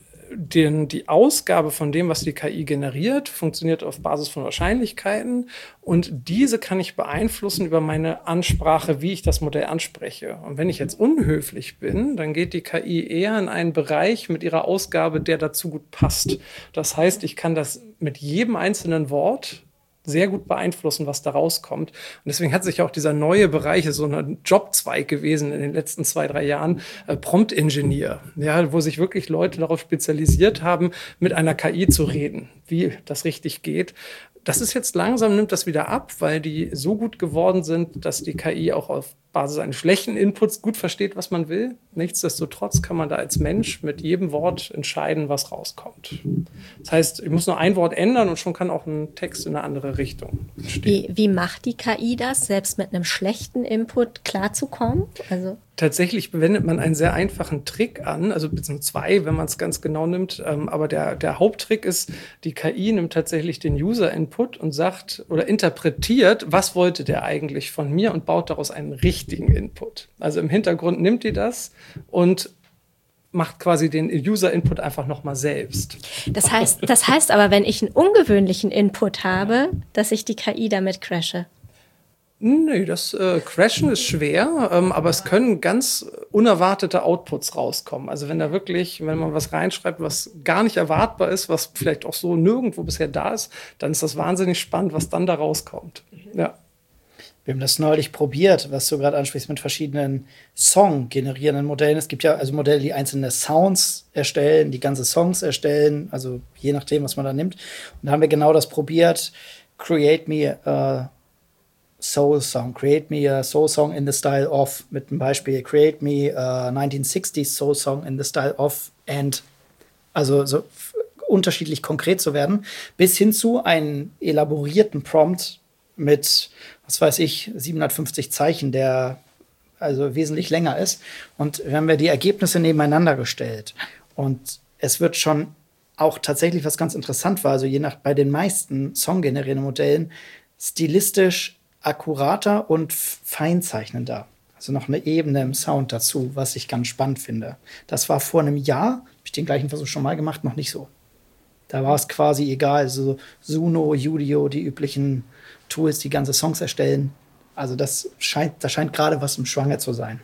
Den, die Ausgabe von dem, was die K I generiert, funktioniert auf Basis von Wahrscheinlichkeiten und diese kann ich beeinflussen über meine Ansprache, wie ich das Modell anspreche. Und wenn ich jetzt unhöflich bin, dann geht die K I eher in einen Bereich mit ihrer Ausgabe, der dazu gut passt. Das heißt, ich kann das mit jedem einzelnen Wort sehr gut beeinflussen, was da rauskommt. Und deswegen hat sich auch dieser neue Bereich, so ein Jobzweig gewesen in den letzten zwei, drei Jahren, äh, Prompt-Engineer, ja, wo sich wirklich Leute darauf spezialisiert haben, mit einer K I zu reden, wie das richtig geht. Das ist jetzt langsam, nimmt das wieder ab, weil die so gut geworden sind, dass die K I auch auf Basis eines schlechten Inputs gut versteht, was man will. Nichtsdestotrotz kann man da als Mensch mit jedem Wort entscheiden, was rauskommt. Das heißt, ich muss nur ein Wort ändern und schon kann auch ein Text in eine andere Richtung entstehen. Wie, wie macht die K I das, selbst mit einem schlechten Input klarzukommen? Also Tatsächlich wendet man einen sehr einfachen Trick an, also beziehungsweise zwei, wenn man es ganz genau nimmt. Ähm, aber der, der Haupttrick ist, die K I nimmt tatsächlich den User-Input und sagt oder interpretiert, was wollte der eigentlich von mir und baut daraus einen richtigen Input. Also im Hintergrund nimmt die das und macht quasi den User-Input einfach nochmal selbst. Das heißt, das heißt aber, wenn ich einen ungewöhnlichen Input habe, dass ich die K I damit crashe. Nee, das äh, Crashen ist schwer, ähm, aber es können ganz unerwartete Outputs rauskommen. Also wenn da wirklich, wenn man was reinschreibt, was gar nicht erwartbar ist, was vielleicht auch so nirgendwo bisher da ist, dann ist das wahnsinnig spannend, was dann da rauskommt. Ja. Wir haben das neulich probiert, was du gerade ansprichst, mit verschiedenen Song-generierenden Modellen. Es gibt ja also Modelle, die einzelne Sounds erstellen, die ganze Songs erstellen, also je nachdem, was man da nimmt. Und da haben wir genau das probiert. Create me a Soul Song, create me a Soul Song in the style of, mit dem Beispiel, create me a nineteen sixties Soul Song in the style of, and also so f- unterschiedlich konkret zu werden, bis hin zu einem elaborierten Prompt mit, was weiß ich, siebenhundertfünfzig Zeichen, der also wesentlich länger ist. Und wir haben wir die Ergebnisse nebeneinander gestellt. Und es wird schon auch tatsächlich, was ganz interessant war, also je nach, bei den meisten songgenerierenden Modellen, stilistisch akkurater und f- feinzeichnender. Also noch eine Ebene im Sound dazu, was ich ganz spannend finde. Das war vor einem Jahr, habe ich den gleichen Versuch schon mal gemacht, noch nicht so. Da war es quasi egal. Also Suno, Udio, die üblichen Tools, die ganze Songs erstellen. Also das scheint, da scheint gerade was im Schwange zu sein.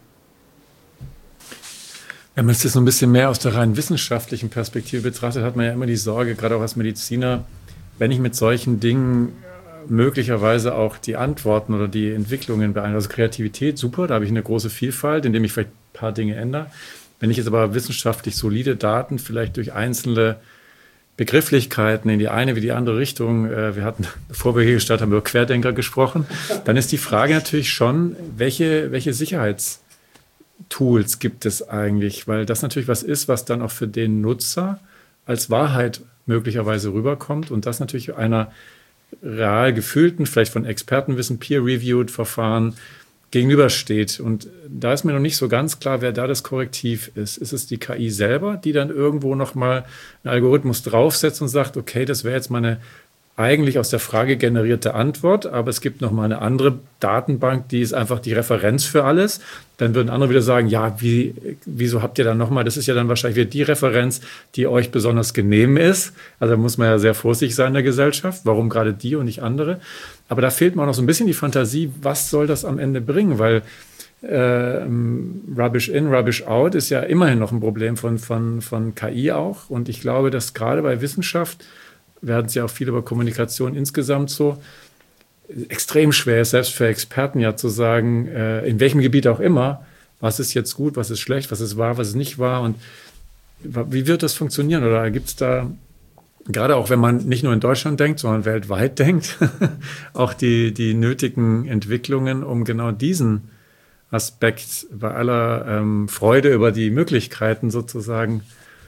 Wenn man es jetzt so ein bisschen mehr aus der rein wissenschaftlichen Perspektive betrachtet, hat man ja immer die Sorge, gerade auch als Mediziner, wenn ich mit solchen Dingen möglicherweise auch die Antworten oder die Entwicklungen beeinflusse. Also Kreativität, super, da habe ich eine große Vielfalt, indem ich vielleicht ein paar Dinge ändere. Wenn ich jetzt aber wissenschaftlich solide Daten vielleicht durch einzelne Begrifflichkeiten in die eine wie die andere Richtung, äh, wir hatten, bevor wir hier gestartet haben, über Querdenker gesprochen, dann ist die Frage natürlich schon, welche, welche Sicherheitstools gibt es eigentlich? Weil das natürlich was ist, was dann auch für den Nutzer als Wahrheit möglicherweise rüberkommt und das natürlich einer real gefühlten, vielleicht von Expertenwissen, peer-reviewed Verfahren gegenübersteht. Und da ist mir noch nicht so ganz klar, wer da das Korrektiv ist. Ist es die K I selber, die dann irgendwo nochmal einen Algorithmus draufsetzt und sagt, okay, das wäre jetzt meine eigentlich aus der Frage generierte Antwort, aber es gibt nochmal eine andere Datenbank, die ist einfach die Referenz für alles. Dann würden andere wieder sagen, ja, wie, wieso habt ihr dann nochmal, das ist ja dann wahrscheinlich wieder die Referenz, die euch besonders genehm ist. Also da muss man ja sehr vorsichtig sein in der Gesellschaft. Warum gerade die und nicht andere? Aber da fehlt mir auch noch so ein bisschen die Fantasie, was soll das am Ende bringen? Weil äh, Rubbish in, Rubbish out ist ja immerhin noch ein Problem von, von, von K I auch. Und ich glaube, dass gerade bei Wissenschaft werden es ja auch viel über Kommunikation insgesamt so, extrem schwer ist, selbst für Experten ja zu sagen, äh, in welchem Gebiet auch immer, was ist jetzt gut, was ist schlecht, was ist wahr, was ist nicht wahr und wie wird das funktionieren? Oder gibt es da, gerade auch wenn man nicht nur in Deutschland denkt, sondern weltweit denkt, auch die, die nötigen Entwicklungen, um genau diesen Aspekt bei aller ähm, Freude über die Möglichkeiten sozusagen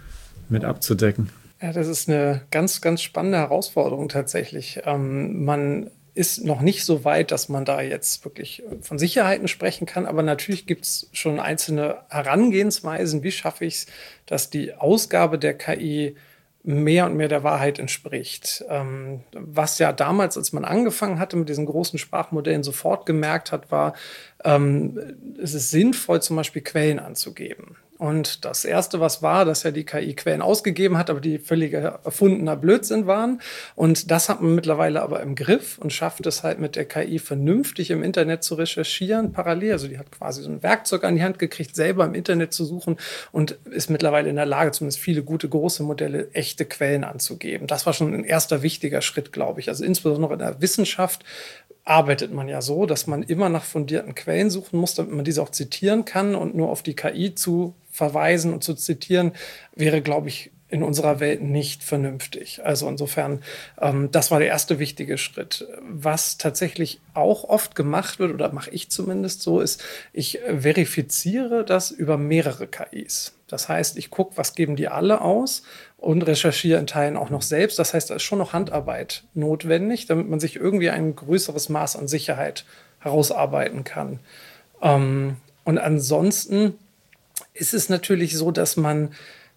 mit abzudecken? Ja, das ist eine ganz, ganz spannende Herausforderung tatsächlich. Ähm, man ist noch nicht so weit, dass man da jetzt wirklich von Sicherheiten sprechen kann, aber natürlich gibt es schon einzelne Herangehensweisen. Wie schaffe ich es, dass die Ausgabe der K I mehr und mehr der Wahrheit entspricht? Ähm, was ja damals, als man angefangen hatte mit diesen großen Sprachmodellen, sofort gemerkt hat, war, ähm, es ist sinnvoll, zum Beispiel Quellen anzugeben. Und das Erste, was war, dass ja die K I Quellen ausgegeben hat, aber die völlig erfundener Blödsinn waren. Und das hat man mittlerweile aber im Griff und schafft es halt mit der K I vernünftig im Internet zu recherchieren, parallel. Also die hat quasi so ein Werkzeug an die Hand gekriegt, selber im Internet zu suchen und ist mittlerweile in der Lage, zumindest viele gute, große Modelle, echte Quellen anzugeben. Das war schon ein erster wichtiger Schritt, glaube ich. Also insbesondere in der Wissenschaft arbeitet man ja so, dass man immer nach fundierten Quellen suchen muss, damit man diese auch zitieren kann und nur auf die K I zu verweisen und zu zitieren, wäre, glaube ich, in unserer Welt nicht vernünftig. Also insofern, ähm, das war der erste wichtige Schritt. Was tatsächlich auch oft gemacht wird, oder mache ich zumindest so, ist, ich verifiziere das über mehrere K Is. Das heißt, ich gucke, was geben die alle aus und recherchiere in Teilen auch noch selbst. Das heißt, da ist schon noch Handarbeit notwendig, damit man sich irgendwie ein größeres Maß an Sicherheit herausarbeiten kann. Ähm, und ansonsten ist es natürlich so, dass man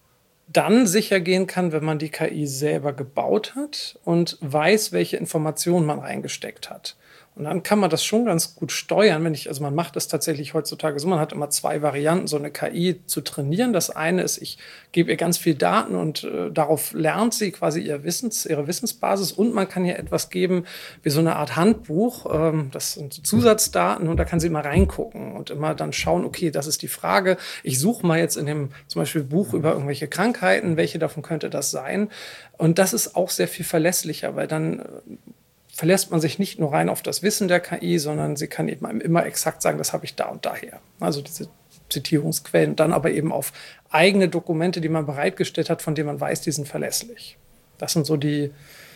dann sicher gehen kann, wenn man die K I selber gebaut hat und weiß, welche Informationen man reingesteckt hat. Und dann kann man das schon ganz gut steuern, wenn ich, also man macht das tatsächlich heutzutage so, man hat immer zwei Varianten, so eine K I zu trainieren. Das eine ist, ich gebe ihr ganz viel Daten und äh, darauf lernt sie quasi ihr Wissens, ihre Wissensbasis und man kann ihr etwas geben wie so eine Art Handbuch, ähm, das sind Zusatzdaten und da kann sie immer reingucken und immer dann schauen, okay, das ist die Frage. Ich suche mal jetzt in dem zum Beispiel Buch über irgendwelche Krankheiten, welche davon könnte das sein? Und das ist auch sehr viel verlässlicher, weil dann verlässt man sich nicht nur rein auf das Wissen der K I, sondern sie kann eben immer exakt sagen, das habe ich da und daher. Also diese Zitierungsquellen, dann aber eben auf eigene Dokumente, die man bereitgestellt hat, von denen man weiß, die sind verlässlich. Das sind so die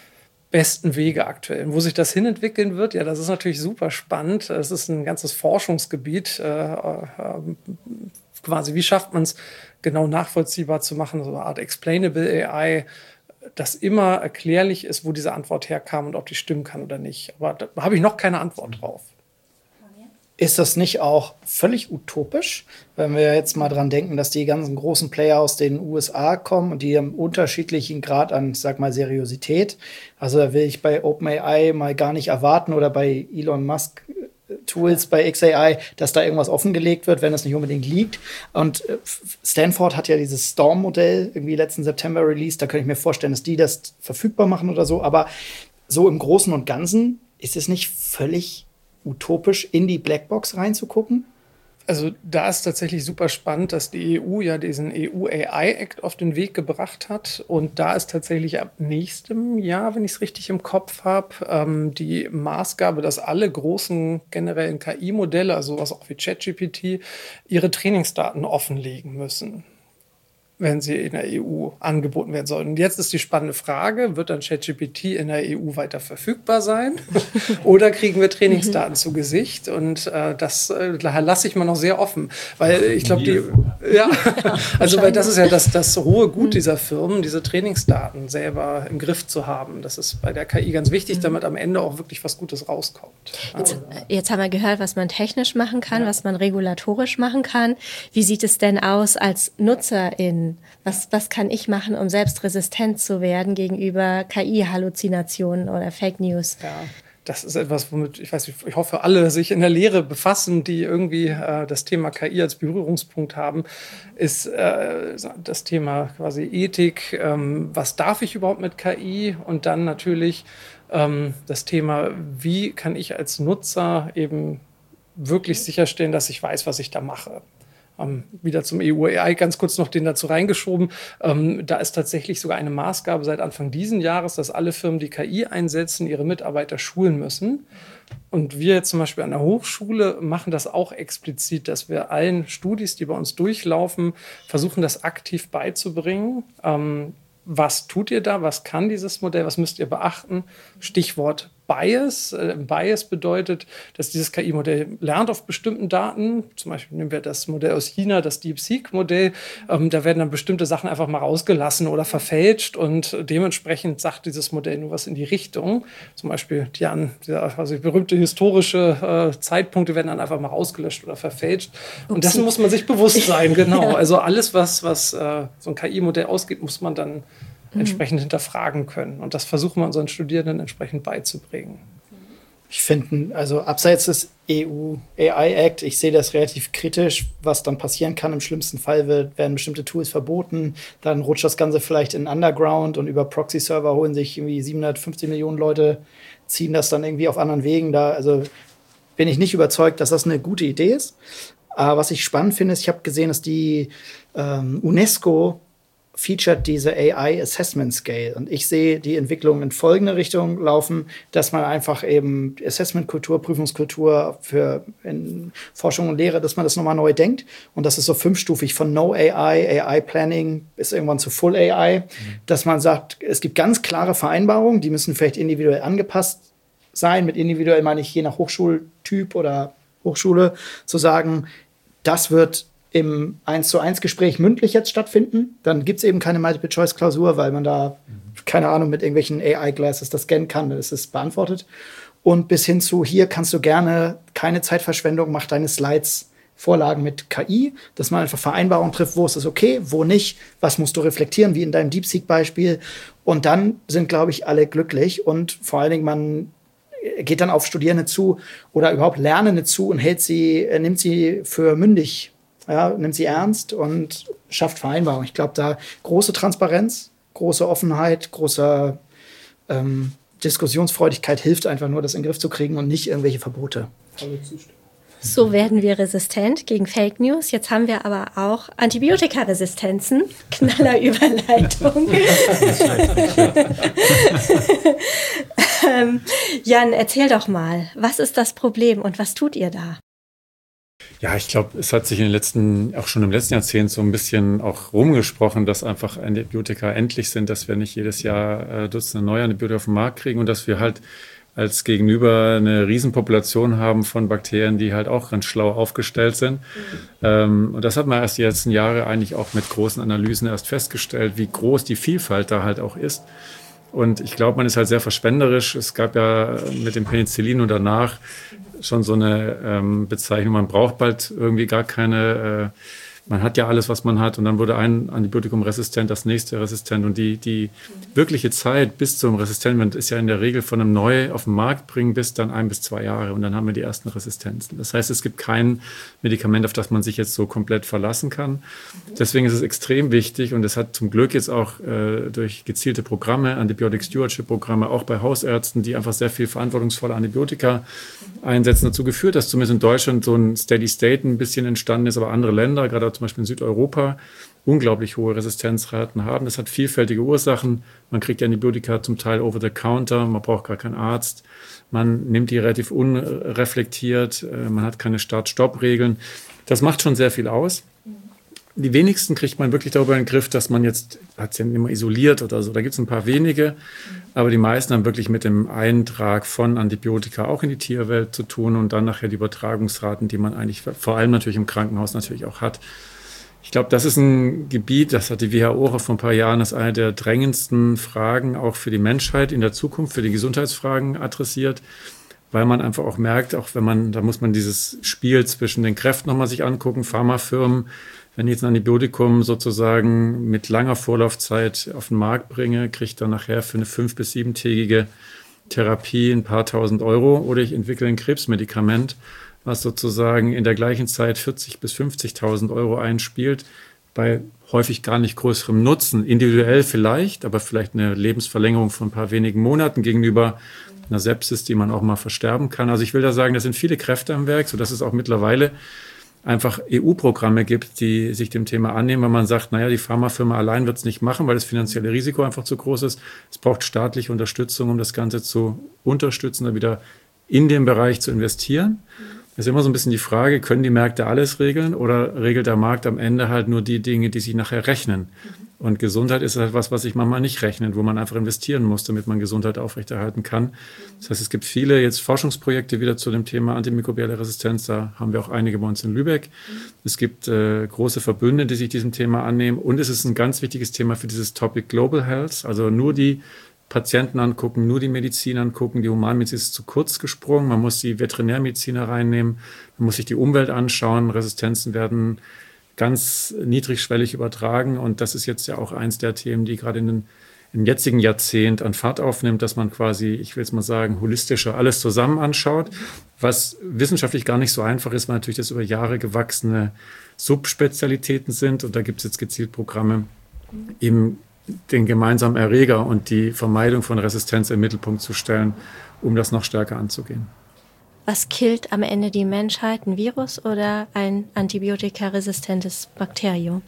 besten Wege aktuell. Und wo sich das hinentwickeln wird, ja, das ist natürlich super spannend. Es ist ein ganzes Forschungsgebiet. Äh, äh, quasi, wie schafft man es, genau nachvollziehbar zu machen, so eine Art Explainable A I, dass immer erklärlich ist, wo diese Antwort herkam und ob die stimmen kann oder nicht. Aber da habe ich noch keine Antwort drauf. Ist das nicht auch völlig utopisch, wenn wir jetzt mal dran denken, dass die ganzen großen Player aus den U S A kommen und die haben unterschiedlichen Grad an, sag mal, Seriosität. Also da will ich bei OpenAI mal gar nicht erwarten oder bei Elon Musk Tools bei X A I, dass da irgendwas offengelegt wird, wenn es nicht unbedingt liegt. Und äh, Stanford hat ja dieses Storm-Modell irgendwie letzten September released. Da könnte ich mir vorstellen, dass die das verfügbar machen oder so. Aber so im Großen und Ganzen ist es nicht völlig utopisch, in die Blackbox reinzugucken? Also da ist tatsächlich super spannend, dass die E U ja diesen E U A I-Act auf den Weg gebracht hat. Und da ist tatsächlich ab nächstem Jahr, wenn ich es richtig im Kopf habe, ähm, die Maßgabe, dass alle großen generellen K I-Modelle, also was auch wie ChatGPT, ihre Trainingsdaten offenlegen müssen, wenn sie in der E U angeboten werden sollen. Und jetzt ist die spannende Frage, wird dann ChatGPT in der E U weiter verfügbar sein? Oder kriegen wir Trainingsdaten zu Gesicht? Und äh, das äh, lasse ich mal noch sehr offen. Weil ich glaube, die, ja, also weil das ist ja das, das hohe Gut dieser Firmen, diese Trainingsdaten selber im Griff zu haben. Das ist bei der K I ganz wichtig, damit am Ende auch wirklich was Gutes rauskommt. Jetzt, jetzt haben wir gehört, was man technisch machen kann, ja. was man regulatorisch machen kann. Wie sieht es denn aus als Nutzerin? Was, was kann ich machen, um selbst resistent zu werden gegenüber K I-Halluzinationen oder Fake News? Ja, das ist etwas, womit, ich weiß nicht, ich hoffe, alle sich in der Lehre befassen, die irgendwie äh, das Thema K I als Berührungspunkt haben, ist äh, das Thema quasi Ethik. Ähm, was darf ich überhaupt mit K I? Und dann natürlich ähm, das Thema, wie kann ich als Nutzer eben wirklich sicherstellen, dass ich weiß, was ich da mache. Ähm, wieder zum E U A I, ganz kurz noch den dazu reingeschoben. Ähm, da ist tatsächlich sogar eine Maßgabe seit Anfang diesen Jahres, dass alle Firmen, die K I einsetzen, ihre Mitarbeiter schulen müssen. Und wir jetzt zum Beispiel an der Hochschule machen das auch explizit, dass wir allen Studis, die bei uns durchlaufen, versuchen, das aktiv beizubringen. Ähm, was tut ihr da? Was kann dieses Modell? Was müsst ihr beachten? Stichwort Bias. Äh, Bias bedeutet, dass dieses K I-Modell lernt auf bestimmten Daten. Zum Beispiel nehmen wir das Modell aus China, das DeepSeek-Modell. Ähm, da werden dann bestimmte Sachen einfach mal rausgelassen oder verfälscht und dementsprechend sagt dieses Modell nur was in die Richtung. Zum Beispiel die, an, die also berühmte historische äh, Zeitpunkte werden dann einfach mal rausgelöscht oder verfälscht. Und Upsi. Dessen muss man sich bewusst sein, genau. Ja. Also alles, was, was äh, so ein K I-Modell ausgeht, muss man dann entsprechend hinterfragen können. Und das versuchen wir unseren Studierenden entsprechend beizubringen. Ich finde, also abseits des E U A I-Act, ich sehe das relativ kritisch, was dann passieren kann. Im schlimmsten Fall wird, werden bestimmte Tools verboten, dann rutscht das Ganze vielleicht in Underground und über Proxy-Server holen sich irgendwie siebenhundertfünfzig Millionen Leute, ziehen das dann irgendwie auf anderen Wegen. Da also bin ich nicht überzeugt, dass das eine gute Idee ist. Aber was ich spannend finde, ist, ich habe gesehen, dass die ähm, UNESCO featured diese A I Assessment Scale. Und ich sehe die Entwicklung in folgende Richtung laufen, dass man einfach eben Assessment-Kultur, Prüfungskultur für in Forschung und Lehre, dass man das nochmal neu denkt. Und das ist so fünfstufig von No A I, A I Planning bis irgendwann zu Full A I, mhm. dass man sagt, es gibt ganz klare Vereinbarungen, die müssen vielleicht individuell angepasst sein. Mit individuell meine ich je nach Hochschultyp oder Hochschule, zu sagen, das wird im eins zu eins Gespräch mündlich jetzt stattfinden. Dann gibt es eben keine Multiple-Choice-Klausur, weil man da, keine Ahnung, mit irgendwelchen A I-Glasses das scannen kann, dann ist es beantwortet. Und bis hin zu, hier kannst du gerne keine Zeitverschwendung, mach deine Slides, Vorlagen mit K I, dass man einfach Vereinbarungen trifft, wo ist es okay, wo nicht, was musst du reflektieren, wie in deinem DeepSeek-Beispiel. Und dann sind, glaube ich, alle glücklich und vor allen Dingen, man geht dann auf Studierende zu oder überhaupt Lernende zu und hält sie, nimmt sie für mündig, ja, nimmt sie ernst und schafft Vereinbarungen. Ich glaube, da große Transparenz, große Offenheit, große ähm, Diskussionsfreudigkeit hilft einfach nur, das in den Griff zu kriegen und nicht irgendwelche Verbote. So werden wir resistent gegen Fake News. Jetzt haben wir aber auch Antibiotikaresistenzen. Knaller Überleitung. ähm, Jan, erzähl doch mal, was ist das Problem und was tut ihr da? Ja, ich glaube, es hat sich in den letzten, auch schon im letzten Jahrzehnt so ein bisschen auch rumgesprochen, dass einfach Antibiotika endlich sind, dass wir nicht jedes Jahr äh, Dutzende neue Antibiotika auf den Markt kriegen und dass wir halt als Gegenüber eine Riesenpopulation haben von Bakterien, die halt auch ganz schlau aufgestellt sind. Mhm. Ähm, und das hat man erst die letzten Jahre eigentlich auch mit großen Analysen erst festgestellt, wie groß die Vielfalt da halt auch ist. Und ich glaube, man ist halt sehr verschwenderisch. Es gab ja mit dem Penicillin und danach schon so eine ähm, Bezeichnung, man braucht bald irgendwie gar keine man hat ja alles, was man hat und dann wurde ein Antibiotikum resistent, das nächste resistent und die, die wirkliche Zeit bis zum Resistenten ist ja in der Regel von einem neu auf den Markt bringen bis dann ein bis zwei Jahre und dann haben wir die ersten Resistenzen. Das heißt, es gibt kein Medikament, auf das man sich jetzt so komplett verlassen kann. Deswegen ist es extrem wichtig und es hat zum Glück jetzt auch äh, durch gezielte Programme, Antibiotic Stewardship Programme, auch bei Hausärzten, die einfach sehr viel verantwortungsvolle Antibiotika einsetzen, dazu geführt, dass zumindest in Deutschland so ein Steady State ein bisschen entstanden ist, aber andere Länder, gerade zum Beispiel in Südeuropa, unglaublich hohe Resistenzraten haben. Das hat vielfältige Ursachen. Man kriegt die Antibiotika zum Teil over the counter, man braucht gar keinen Arzt. Man nimmt die relativ unreflektiert, man hat keine Start-Stopp-Regeln. Das macht schon sehr viel aus. Die wenigsten kriegt man wirklich darüber in den Griff, dass man jetzt Patienten immer isoliert oder so. Da gibt es ein paar wenige, aber die meisten haben wirklich mit dem Eintrag von Antibiotika auch in die Tierwelt zu tun und dann nachher die Übertragungsraten, die man eigentlich vor allem natürlich im Krankenhaus natürlich auch hat. Ich glaube, das ist ein Gebiet, das hat die W H O auch vor ein paar Jahren als eine der drängendsten Fragen auch für die Menschheit in der Zukunft, für die Gesundheitsfragen adressiert, weil man einfach auch merkt, auch wenn man, da muss man dieses Spiel zwischen den Kräften nochmal sich angucken, Pharmafirmen, wenn ich jetzt ein Antibiotikum sozusagen mit langer Vorlaufzeit auf den Markt bringe, kriege ich dann nachher für eine fünf- bis siebentägige Therapie ein paar tausend Euro oder ich entwickle ein Krebsmedikament, was sozusagen in der gleichen Zeit vierzigtausend bis fünfzigtausend Euro einspielt, bei häufig gar nicht größerem Nutzen, individuell vielleicht, aber vielleicht eine Lebensverlängerung von ein paar wenigen Monaten gegenüber einer Sepsis, die man auch mal versterben kann. Also ich will da sagen, da sind viele Kräfte am Werk, sodass es auch mittlerweile einfach E U-Programme gibt, die sich dem Thema annehmen, weil man sagt, naja, die Pharmafirma allein wird es nicht machen, weil das finanzielle Risiko einfach zu groß ist. Es braucht staatliche Unterstützung, um das Ganze zu unterstützen, da wieder in den Bereich zu investieren. Das ist immer so ein bisschen die Frage, können die Märkte alles regeln oder regelt der Markt am Ende halt nur die Dinge, die sich nachher rechnen? Und Gesundheit ist halt was, was sich manchmal nicht rechnet, wo man einfach investieren muss, damit man Gesundheit aufrechterhalten kann. Das heißt, es gibt viele jetzt Forschungsprojekte wieder zu dem Thema antimikrobielle Resistenz. Da haben wir auch einige bei uns in Lübeck. Es gibt äh, große Verbünde, die sich diesem Thema annehmen. Und es ist ein ganz wichtiges Thema für dieses Topic Global Health. Also nur die Patienten angucken, nur die Medizin angucken. Die Humanmedizin ist zu kurz gesprungen. Man muss die Veterinärmediziner reinnehmen. Man muss sich die Umwelt anschauen. Resistenzen werden ganz niedrigschwellig übertragen. Und das ist jetzt ja auch eins der Themen, die gerade in den, im jetzigen Jahrzehnt an Fahrt aufnimmt, dass man quasi, ich will es mal sagen, holistischer alles zusammen anschaut, was wissenschaftlich gar nicht so einfach ist, weil natürlich das über Jahre gewachsene Subspezialitäten sind. Und da gibt es jetzt gezielt Programme, eben den gemeinsamen Erreger und die Vermeidung von Resistenz im Mittelpunkt zu stellen, um das noch stärker anzugehen. Was killt am Ende die Menschheit? Ein Virus oder ein antibiotikaresistentes Bakterium?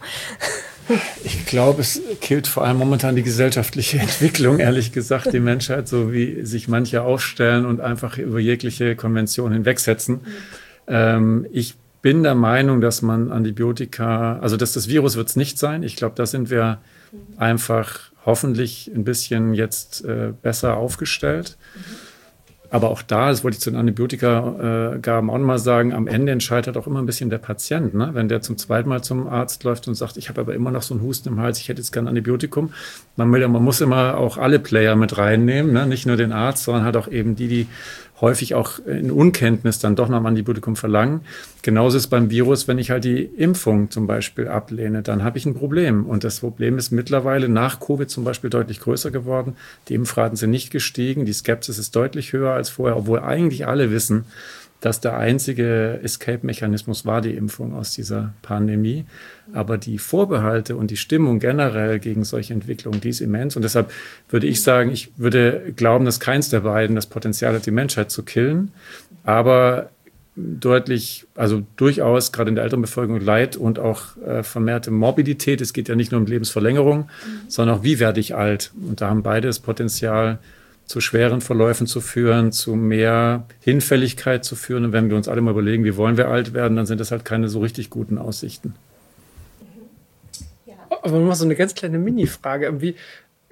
Ich glaube, es killt vor allem momentan die gesellschaftliche Entwicklung, ehrlich gesagt, die Menschheit, so wie sich manche aufstellen und einfach über jegliche Konvention hinwegsetzen. Mhm. Ähm, ich bin der Meinung, dass man Antibiotika, also dass das Virus wird es nicht sein. Ich glaube, da sind wir mhm. einfach hoffentlich ein bisschen jetzt äh, besser aufgestellt. Mhm. Aber auch da, das wollte ich zu den Antibiotika-Gaben auch nochmal sagen, am Ende entscheidet auch immer ein bisschen der Patient. Ne? Wenn der zum zweiten Mal zum Arzt läuft und sagt, ich habe aber immer noch so einen Husten im Hals, ich hätte jetzt kein Antibiotikum. Man, will, man muss immer auch alle Player mit reinnehmen, ne? Nicht nur den Arzt, sondern halt auch eben die, die häufig auch in Unkenntnis dann doch noch ein Antibiotikum verlangen. Genauso ist es beim Virus, wenn ich halt die Impfung zum Beispiel ablehne, dann habe ich ein Problem. Und das Problem ist mittlerweile nach Covid zum Beispiel deutlich größer geworden. Die Impfraten sind nicht gestiegen, die Skepsis ist deutlich höher als vorher, obwohl eigentlich alle wissen, dass der einzige Escape-Mechanismus war die Impfung aus dieser Pandemie. Aber die Vorbehalte und die Stimmung generell gegen solche Entwicklungen, die ist immens. Und deshalb würde ich sagen, ich würde glauben, dass keins der beiden das Potenzial hat, die Menschheit zu killen. Aber deutlich, also durchaus gerade in der älteren Bevölkerung Leid und auch äh, vermehrte Morbidität. Es geht ja nicht nur um Lebensverlängerung, mhm. sondern auch, wie werde ich alt? Und da haben beide das Potenzial, zu schweren Verläufen zu führen, zu mehr Hinfälligkeit zu führen. Und wenn wir uns alle mal überlegen, wie wollen wir alt werden, dann sind das halt keine so richtig guten Aussichten. Ja. Aber noch so eine ganz kleine Mini-Frage. Irgendwie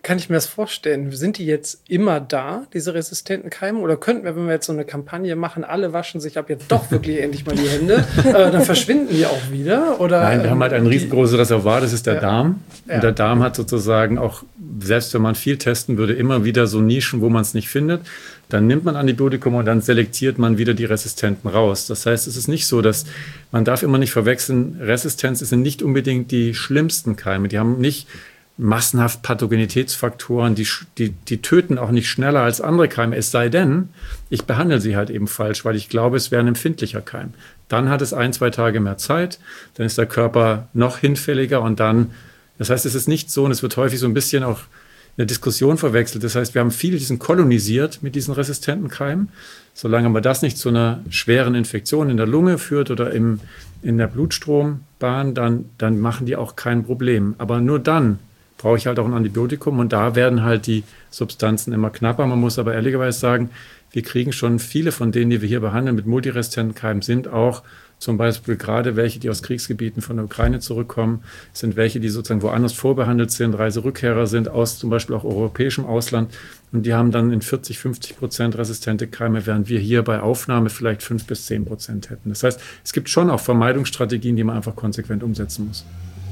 kann ich mir das vorstellen? Sind die jetzt immer da, diese resistenten Keime? Oder könnten wir, wenn wir jetzt so eine Kampagne machen, alle waschen sich ab jetzt doch wirklich endlich mal die Hände, äh, dann verschwinden die auch wieder? Oder, Nein, wir haben halt ein riesengroßes Reservoir, das ist der ja. Darm. Ja. Und der Darm hat sozusagen auch, selbst wenn man viel testen würde, immer wieder so Nischen, wo man es nicht findet. Dann nimmt man Antibiotikum und dann selektiert man wieder die Resistenten raus. Das heißt, es ist nicht so, dass man darf immer nicht verwechseln, Resistenz sind nicht unbedingt die schlimmsten Keime. Die haben nicht massenhaft Pathogenitätsfaktoren, die, die, die töten auch nicht schneller als andere Keime, es sei denn, ich behandle sie halt eben falsch, weil ich glaube, es wäre ein empfindlicher Keim. Dann hat es ein, zwei Tage mehr Zeit, dann ist der Körper noch hinfälliger und dann, das heißt, es ist nicht so und es wird häufig so ein bisschen auch in der Diskussion verwechselt. Das heißt, wir haben viele, die sind kolonisiert mit diesen resistenten Keimen. Solange aber das nicht zu einer schweren Infektion in der Lunge führt oder im, in der Blutstrombahn, dann, dann machen die auch kein Problem. Aber nur dann brauche ich halt auch ein Antibiotikum und da werden halt die Substanzen immer knapper. Man muss aber ehrlicherweise sagen, wir kriegen schon viele von denen, die wir hier behandeln mit multiresistenten Keimen, sind auch zum Beispiel gerade welche, die aus Kriegsgebieten von der Ukraine zurückkommen, sind welche, die sozusagen woanders vorbehandelt sind, Reiserückkehrer sind aus zum Beispiel auch europäischem Ausland und die haben dann in vierzig, fünfzig Prozent resistente Keime, während wir hier bei Aufnahme vielleicht fünf bis zehn Prozent hätten. Das heißt, es gibt schon auch Vermeidungsstrategien, die man einfach konsequent umsetzen muss.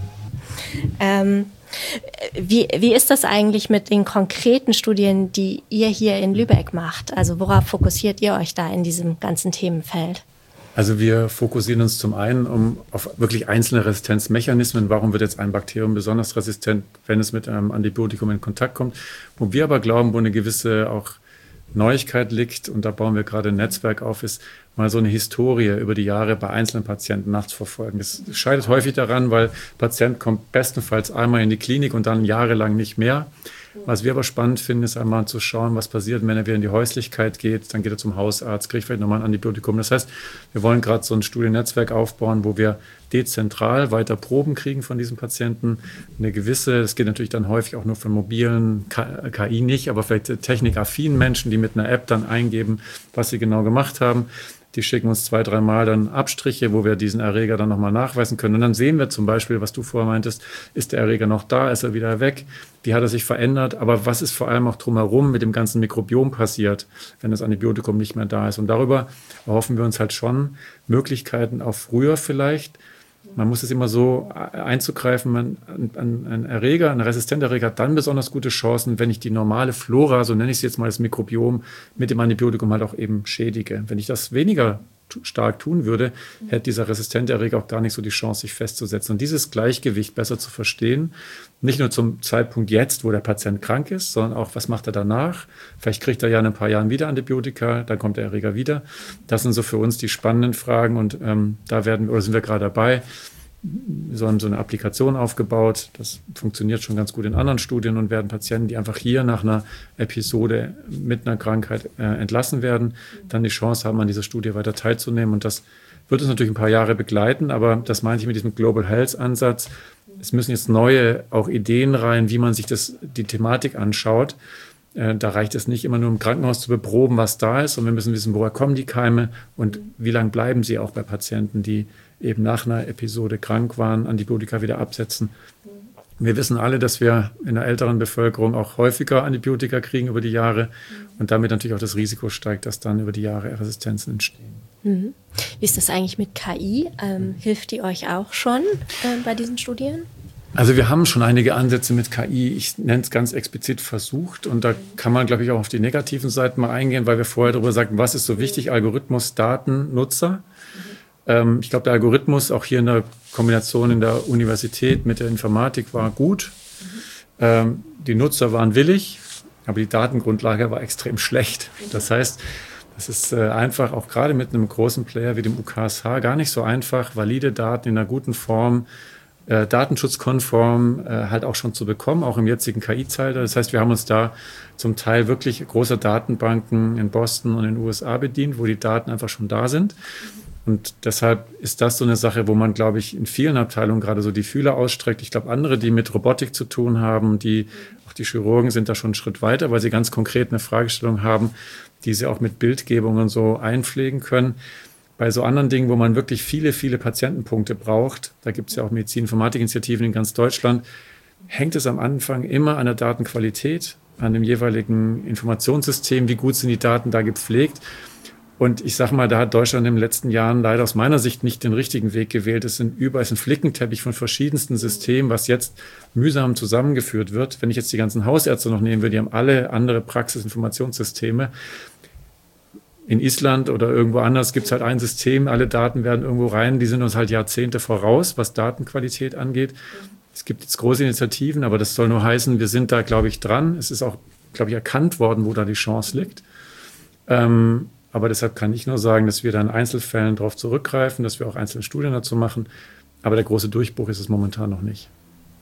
Ähm, wie, wie ist das eigentlich mit den konkreten Studien, die ihr hier in Lübeck macht? Also worauf fokussiert ihr euch da in diesem ganzen Themenfeld? Also wir fokussieren uns zum einen um, auf wirklich einzelne Resistenzmechanismen. Warum wird jetzt ein Bakterium besonders resistent, wenn es mit einem Antibiotikum in Kontakt kommt? Wo wir aber glauben, wo eine gewisse auch Neuigkeit liegt, und da bauen wir gerade ein Netzwerk auf, ist mal so eine Historie über die Jahre bei einzelnen Patienten nachzuverfolgen. Das scheitert häufig daran, weil der Patient kommt bestenfalls einmal in die Klinik und dann jahrelang nicht mehr. Was wir aber spannend finden, ist einmal zu schauen, was passiert, wenn er wieder in die Häuslichkeit geht. Dann geht er zum Hausarzt, kriegt vielleicht nochmal ein Antibiotikum. Das heißt, wir wollen gerade so ein Studiennetzwerk aufbauen, wo wir dezentral weiter Proben kriegen von diesen Patienten. Eine gewisse, das geht natürlich dann häufig auch nur von mobilen, K I nicht, aber vielleicht technikaffinen Menschen, die mit einer App dann eingeben, was sie genau gemacht haben. Die schicken uns zwei, dreimal dann Abstriche, wo wir diesen Erreger dann nochmal nachweisen können. Und dann sehen wir zum Beispiel, was du vorher meintest, ist der Erreger noch da, ist er wieder weg, wie hat er sich verändert, aber was ist vor allem auch drumherum mit dem ganzen Mikrobiom passiert, wenn das Antibiotikum nicht mehr da ist. Und darüber erhoffen wir uns halt schon Möglichkeiten auch früher vielleicht. Man muss es immer so einzugreifen, man, ein, ein Erreger, ein resistenter Erreger hat dann besonders gute Chancen, wenn ich die normale Flora, so nenne ich es jetzt mal, das Mikrobiom, mit dem Antibiotikum halt auch eben schädige. Wenn ich das weniger stark tun würde, hätte dieser resistente Erreger auch gar nicht so die Chance, sich festzusetzen. Und dieses Gleichgewicht besser zu verstehen, nicht nur zum Zeitpunkt jetzt, wo der Patient krank ist, sondern auch, was macht er danach? Vielleicht kriegt er ja in ein paar Jahren wieder Antibiotika, dann kommt der Erreger wieder. Das sind so für uns die spannenden Fragen und ähm, da werden oder sind wir gerade dabei. So eine Applikation aufgebaut. Das funktioniert schon ganz gut in anderen Studien und werden Patienten, die einfach hier nach einer Episode mit einer Krankheit äh, entlassen werden, dann die Chance haben, an dieser Studie weiter teilzunehmen. Und das wird uns natürlich ein paar Jahre begleiten, aber das meinte ich mit diesem Global Health Ansatz. Es müssen jetzt neue auch Ideen rein, wie man sich das, die Thematik anschaut. Äh, da reicht es nicht immer nur im Krankenhaus zu beproben, was da ist, und wir müssen wissen, woher kommen die Keime und wie lange bleiben sie auch bei Patienten, die eben nach einer Episode krank waren, Antibiotika wieder absetzen. Wir wissen alle, dass wir in der älteren Bevölkerung auch häufiger Antibiotika kriegen über die Jahre und damit natürlich auch das Risiko steigt, dass dann über die Jahre Resistenzen entstehen. Mhm. Wie ist das eigentlich mit K I? Ähm, hilft die euch auch schon äh, bei diesen Studien? Also wir haben schon einige Ansätze mit K I, ich nenne es ganz explizit versucht, und da kann man, glaube ich, auch auf die negativen Seiten mal eingehen, weil wir vorher darüber sagten, was ist so wichtig, Algorithmus, Daten, Nutzer. Ähm, ich glaube, der Algorithmus auch hier in der Kombination in der Universität mit der Informatik war gut. Ähm, die Nutzer waren willig, aber die Datengrundlage war extrem schlecht. Das heißt, es ist äh, einfach auch gerade mit einem großen Player wie dem U K S H gar nicht so einfach, valide Daten in einer guten Form, Äh, datenschutzkonform äh, halt auch schon zu bekommen, auch im jetzigen K I-Zeitalter. Das heißt, wir haben uns da zum Teil wirklich großer Datenbanken in Boston und in den U S A bedient, wo die Daten einfach schon da sind. Und deshalb ist das so eine Sache, wo man, glaube ich, in vielen Abteilungen gerade so die Fühler ausstreckt. Ich glaube, andere, die mit Robotik zu tun haben, die auch die Chirurgen sind da schon einen Schritt weiter, weil sie ganz konkret eine Fragestellung haben, die sie auch mit Bildgebung und so einpflegen können. Bei so anderen Dingen, wo man wirklich viele, viele Patientenpunkte braucht, da gibt es ja auch Medizininformatik-Initiativen in ganz Deutschland, hängt es am Anfang immer an der Datenqualität, an dem jeweiligen Informationssystem, wie gut sind die Daten da gepflegt. Und ich sage mal, da hat Deutschland in den letzten Jahren leider aus meiner Sicht nicht den richtigen Weg gewählt. Es sind überall ein Flickenteppich von verschiedensten Systemen, was jetzt mühsam zusammengeführt wird. Wenn ich jetzt die ganzen Hausärzte noch nehmen würde, die haben alle andere Praxisinformationssysteme. In Island oder irgendwo anders gibt es halt ein System, alle Daten werden irgendwo rein, die sind uns halt Jahrzehnte voraus, was Datenqualität angeht. Es gibt jetzt große Initiativen, aber das soll nur heißen, wir sind da, glaube ich, dran. Es ist auch, glaube ich, erkannt worden, wo da die Chance liegt. Ähm, Aber deshalb kann ich nur sagen, dass wir da in Einzelfällen darauf zurückgreifen, dass wir auch einzelne Studien dazu machen. Aber der große Durchbruch ist es momentan noch nicht.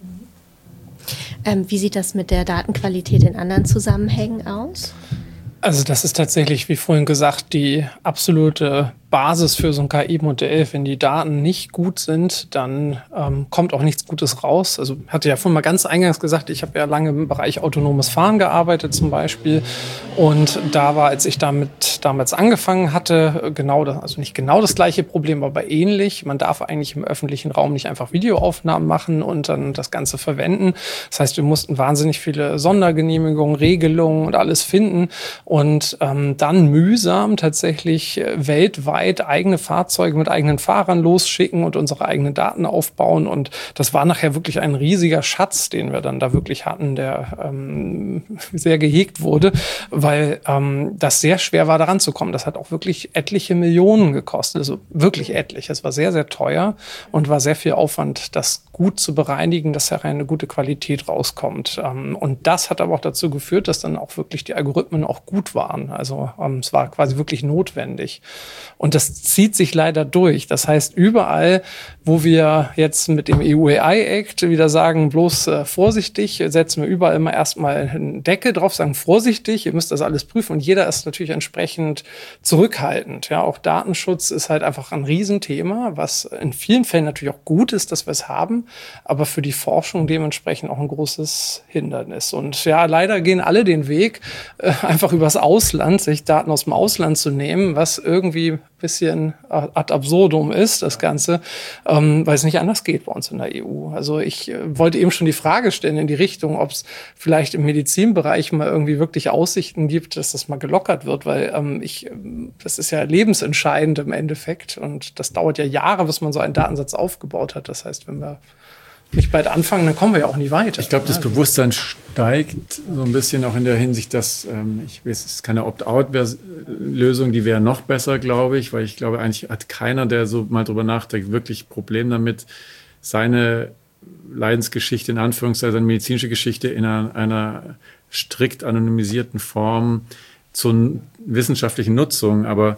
Ähm, wie sieht das mit der Datenqualität in anderen Zusammenhängen aus? Also das ist tatsächlich, wie vorhin gesagt, die absolute Basis für so ein K I-Modell. Wenn die Daten nicht gut sind, dann ähm, kommt auch nichts Gutes raus. Also ich hatte ja vorhin mal ganz eingangs gesagt, ich habe ja lange im Bereich autonomes Fahren gearbeitet zum Beispiel. Und da war, als ich damit damals angefangen hatte, genau das, also nicht genau das gleiche Problem, aber ähnlich. Man darf eigentlich im öffentlichen Raum nicht einfach Videoaufnahmen machen und dann das Ganze verwenden. Das heißt, wir mussten wahnsinnig viele Sondergenehmigungen, Regelungen und alles finden und ähm, dann mühsam tatsächlich äh, weltweit eigene Fahrzeuge mit eigenen Fahrern losschicken und unsere eigenen Daten aufbauen. Und das war nachher wirklich ein riesiger Schatz, den wir dann da wirklich hatten, der ähm, sehr gehegt wurde, weil ähm, das sehr schwer war, da ranzukommen. Das hat auch wirklich etliche Millionen gekostet, also wirklich etlich. Es war sehr, sehr teuer und war sehr viel Aufwand, das gut zu bereinigen, dass da eine gute Qualität rauskommt. Ähm, und das hat aber auch dazu geführt, dass dann auch wirklich die Algorithmen auch gut waren. Also ähm, es war quasi wirklich notwendig. Und das zieht sich leider durch. Das heißt, überall, wo wir jetzt mit dem E U A I-Act wieder sagen, bloß äh, vorsichtig, setzen wir überall immer erstmal einen Deckel drauf, sagen vorsichtig, ihr müsst das alles prüfen. Und jeder ist natürlich entsprechend zurückhaltend. Ja, auch Datenschutz ist halt einfach ein Riesenthema, was in vielen Fällen natürlich auch gut ist, dass wir es haben, aber für die Forschung dementsprechend auch ein großes Hindernis. Und ja, leider gehen alle den Weg, äh, einfach übers Ausland, sich Daten aus dem Ausland zu nehmen, was irgendwie bisschen ad absurdum ist, das Ganze, ähm, weil es nicht anders geht bei uns in der E U. Also ich äh, wollte eben schon die Frage stellen in die Richtung, ob es vielleicht im Medizinbereich mal irgendwie wirklich Aussichten gibt, dass das mal gelockert wird, weil ähm, ich, das ist ja lebensentscheidend im Endeffekt und das dauert ja Jahre, bis man so einen Datensatz aufgebaut hat. Das heißt, wenn wir nicht bald anfangen, dann kommen wir ja auch nie weiter. Ich glaube, das Bewusstsein steigt so ein bisschen auch in der Hinsicht, dass, ähm, ich weiß, es ist keine Opt-out-Lösung, die wäre noch besser, glaube ich, weil ich glaube, eigentlich hat keiner, der so mal drüber nachdenkt, wirklich Problem damit, seine Leidensgeschichte, in Anführungszeichen, seine medizinische Geschichte in einer, einer strikt anonymisierten Form zur wissenschaftlichen Nutzung, aber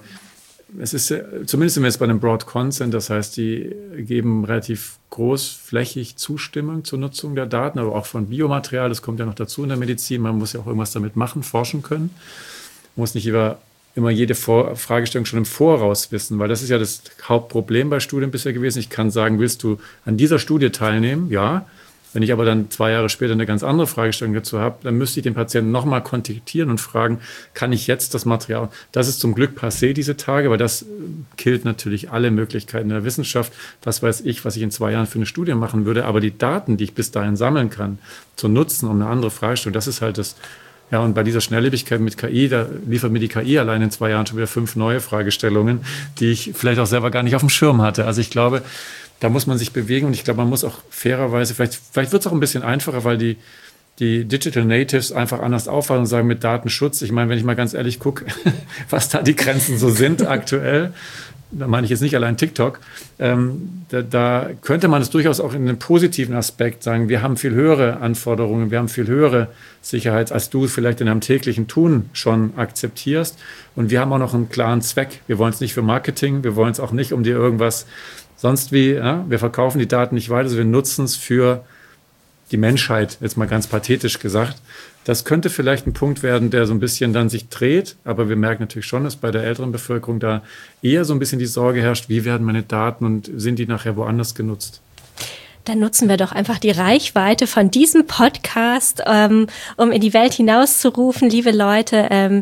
es ist, zumindest sind wir jetzt bei einem Broad Consent, das heißt, die geben relativ großflächig Zustimmung zur Nutzung der Daten, aber auch von Biomaterial, das kommt ja noch dazu in der Medizin, man muss ja auch irgendwas damit machen, forschen können, man muss nicht immer, immer jede Vor- Fragestellung schon im Voraus wissen, weil das ist ja das Hauptproblem bei Studien bisher gewesen. Ich kann sagen, willst du an dieser Studie teilnehmen? Ja. Wenn ich aber dann zwei Jahre später eine ganz andere Fragestellung dazu habe, dann müsste ich den Patienten nochmal kontaktieren und fragen, kann ich jetzt das Material? Das ist zum Glück passé diese Tage, weil das killt natürlich alle Möglichkeiten der Wissenschaft. Was weiß ich, was ich in zwei Jahren für eine Studie machen würde. Aber die Daten, die ich bis dahin sammeln kann, zu nutzen, um eine andere Fragestellung, das ist halt das. Ja, und bei dieser Schnelllebigkeit mit K I, da liefert mir die K I allein in zwei Jahren schon wieder fünf neue Fragestellungen, die ich vielleicht auch selber gar nicht auf dem Schirm hatte. Also ich glaube, da muss man sich bewegen und ich glaube, man muss auch fairerweise, vielleicht, vielleicht wird es auch ein bisschen einfacher, weil die, die Digital Natives einfach anders auffassen und sagen mit Datenschutz. Ich meine, wenn ich mal ganz ehrlich gucke, was da die Grenzen so sind aktuell, da meine ich jetzt nicht allein TikTok, ähm, da, da könnte man es durchaus auch in einem positiven Aspekt sagen, wir haben viel höhere Anforderungen, wir haben viel höhere Sicherheit, als du vielleicht in einem täglichen Tun schon akzeptierst. Und wir haben auch noch einen klaren Zweck. Wir wollen es nicht für Marketing, wir wollen es auch nicht, um dir irgendwas sonst wie, ja, wir verkaufen die Daten nicht weiter, also wir nutzen es für die Menschheit, jetzt mal ganz pathetisch gesagt. Das könnte vielleicht ein Punkt werden, der so ein bisschen dann sich dreht, aber wir merken natürlich schon, dass bei der älteren Bevölkerung da eher so ein bisschen die Sorge herrscht, wie werden meine Daten und sind die nachher woanders genutzt? Dann nutzen wir doch einfach die Reichweite von diesem Podcast, ähm, um in die Welt hinauszurufen, liebe Leute, ähm,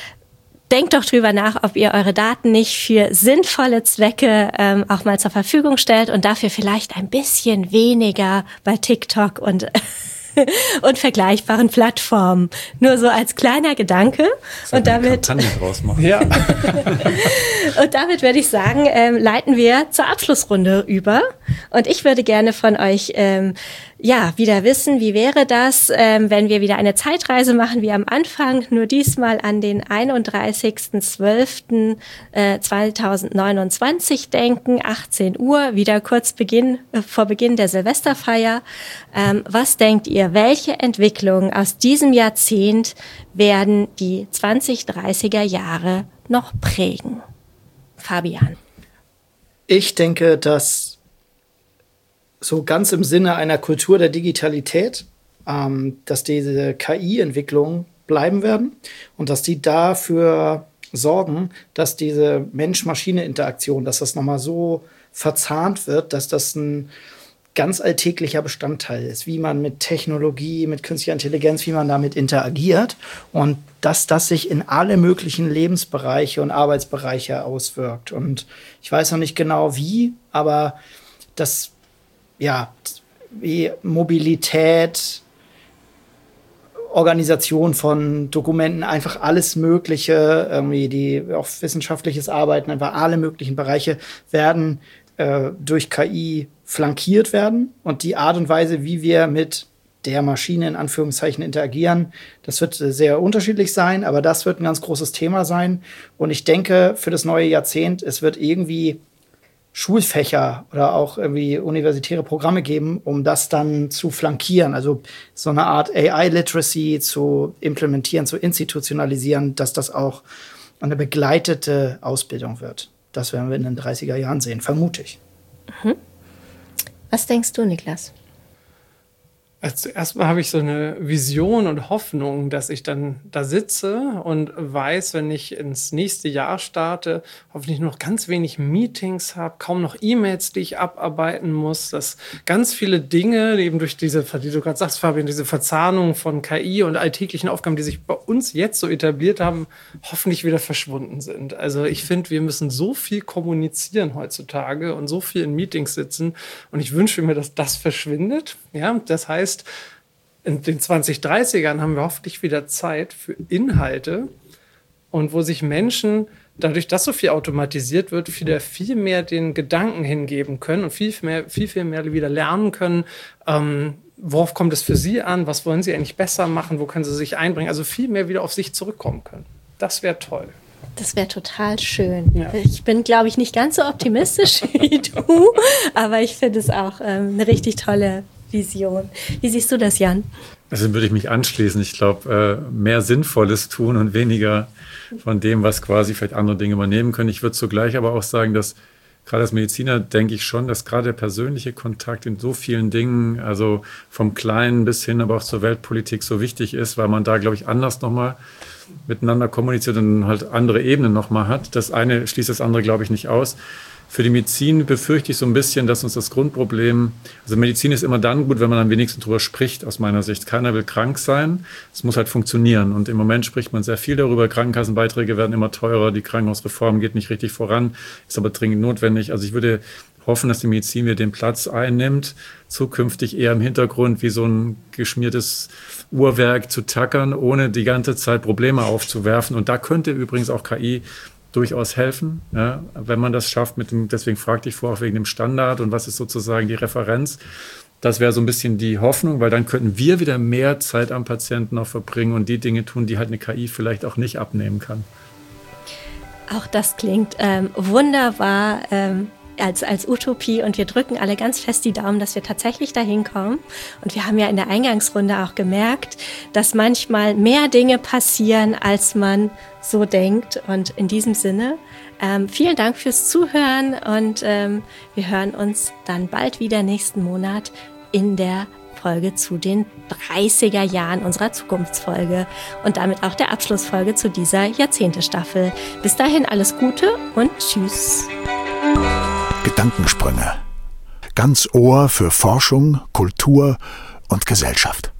denkt doch drüber nach, ob ihr eure Daten nicht für sinnvolle Zwecke ähm, auch mal zur Verfügung stellt und dafür vielleicht ein bisschen weniger bei TikTok und und vergleichbaren Plattformen. Nur so als kleiner Gedanke. Und damit, draus machen. Ja. und damit würde ich sagen, ähm, leiten wir zur Abschlussrunde über. Und ich würde gerne von euch ähm, ja wieder wissen, wie wäre das, ähm, wenn wir wieder eine Zeitreise machen wie am Anfang, nur diesmal an den einunddreißigsten zwölften zweitausendneunundzwanzig denken, achtzehn Uhr, wieder kurz Beginn, äh, vor Beginn der Silvesterfeier. Ähm, was denkt ihr, welche Entwicklungen aus diesem Jahrzehnt werden die zwanzig dreißiger Jahre noch prägen? Fabian. Ich denke, dass so ganz im Sinne einer Kultur der Digitalität, ähm, dass diese K I-Entwicklungen bleiben werden und dass die dafür sorgen, dass diese Mensch-Maschine-Interaktion, dass das nochmal so verzahnt wird, dass das ein ganz alltäglicher Bestandteil ist, wie man mit Technologie, mit künstlicher Intelligenz, wie man damit interagiert und dass das sich in alle möglichen Lebensbereiche und Arbeitsbereiche auswirkt. Und ich weiß noch nicht genau wie, aber das, ja, wie Mobilität, Organisation von Dokumenten, einfach alles Mögliche, irgendwie die auch wissenschaftliches Arbeiten, einfach alle möglichen Bereiche werden äh, durch K I flankiert werden. Und die Art und Weise, wie wir mit der Maschine in Anführungszeichen interagieren, das wird sehr unterschiedlich sein, aber das wird ein ganz großes Thema sein. Und ich denke, für das neue Jahrzehnt, es wird irgendwie Schulfächer oder auch irgendwie universitäre Programme geben, um das dann zu flankieren. Also so eine Art A I-Literacy zu implementieren, zu institutionalisieren, dass das auch eine begleitete Ausbildung wird. Das werden wir in den dreißiger Jahren sehen, vermute ich. Mhm. Was denkst du, Niklas? Also erstmal habe ich so eine Vision und Hoffnung, dass ich dann da sitze und weiß, wenn ich ins nächste Jahr starte, hoffentlich noch ganz wenig Meetings habe, kaum noch E-Mails, die ich abarbeiten muss, dass ganz viele Dinge eben durch diese, wie du gerade sagst, Fabian, diese Verzahnung von K I und alltäglichen Aufgaben, die sich bei uns jetzt so etabliert haben, hoffentlich wieder verschwunden sind. Also ich finde, wir müssen so viel kommunizieren heutzutage und so viel in Meetings sitzen und ich wünsche mir, dass das verschwindet. Ja, das heißt, in den zwanzig dreißigern haben wir hoffentlich wieder Zeit für Inhalte und wo sich Menschen, dadurch, dass so viel automatisiert wird, wieder viel mehr den Gedanken hingeben können und viel mehr, viel, viel mehr wieder lernen können, ähm, worauf kommt es für sie an, was wollen sie eigentlich besser machen, wo können sie sich einbringen, also viel mehr wieder auf sich zurückkommen können. Das wäre toll. Das wäre total schön. Ja. Ich bin, glaube ich, nicht ganz so optimistisch wie du, aber ich finde es auch ähm, eine richtig tolle Vision. Wie siehst du das, Jan? Also würde ich mich anschließen. Ich glaube, äh, mehr Sinnvolles tun und weniger von dem, was quasi vielleicht andere Dinge übernehmen können. Ich würde zugleich aber auch sagen, dass gerade als Mediziner denke ich schon, dass gerade der persönliche Kontakt in so vielen Dingen, also vom Kleinen bis hin, aber auch zur Weltpolitik so wichtig ist, weil man da, glaube ich, anders nochmal miteinander kommuniziert und halt andere Ebenen nochmal hat. Das eine schließt das andere, glaube ich, nicht aus. Für die Medizin befürchte ich so ein bisschen, dass uns das Grundproblem, also Medizin ist immer dann gut, wenn man am wenigsten drüber spricht, aus meiner Sicht. Keiner will krank sein, es muss halt funktionieren. Und im Moment spricht man sehr viel darüber, Krankenkassenbeiträge werden immer teurer, die Krankenhausreform geht nicht richtig voran, ist aber dringend notwendig. Also ich würde hoffen, dass die Medizin wieder den Platz einnimmt, zukünftig eher im Hintergrund wie so ein geschmiertes Uhrwerk zu tackern, ohne die ganze Zeit Probleme aufzuwerfen. Und da könnte übrigens auch K I durchaus helfen, ja, wenn man das schafft mit dem, deswegen fragte ich vor, auch wegen dem Standard und was ist sozusagen die Referenz. Das wäre so ein bisschen die Hoffnung, weil dann könnten wir wieder mehr Zeit am Patienten noch verbringen und die Dinge tun, die halt eine K I vielleicht auch nicht abnehmen kann. Auch das klingt ähm, wunderbar ähm, als, als Utopie und wir drücken alle ganz fest die Daumen, dass wir tatsächlich dahin kommen. Und wir haben ja in der Eingangsrunde auch gemerkt, dass manchmal mehr Dinge passieren, als man so denkt. Und in diesem Sinne, ähm, vielen Dank fürs Zuhören und ähm, wir hören uns dann bald wieder nächsten Monat in der Folge zu den dreißiger Jahren unserer Zukunftsfolge und damit auch der Abschlussfolge zu dieser Jahrzehntestaffel. Bis dahin alles Gute und tschüss. Gedankensprünge. Ganz Ohr für Forschung, Kultur und Gesellschaft.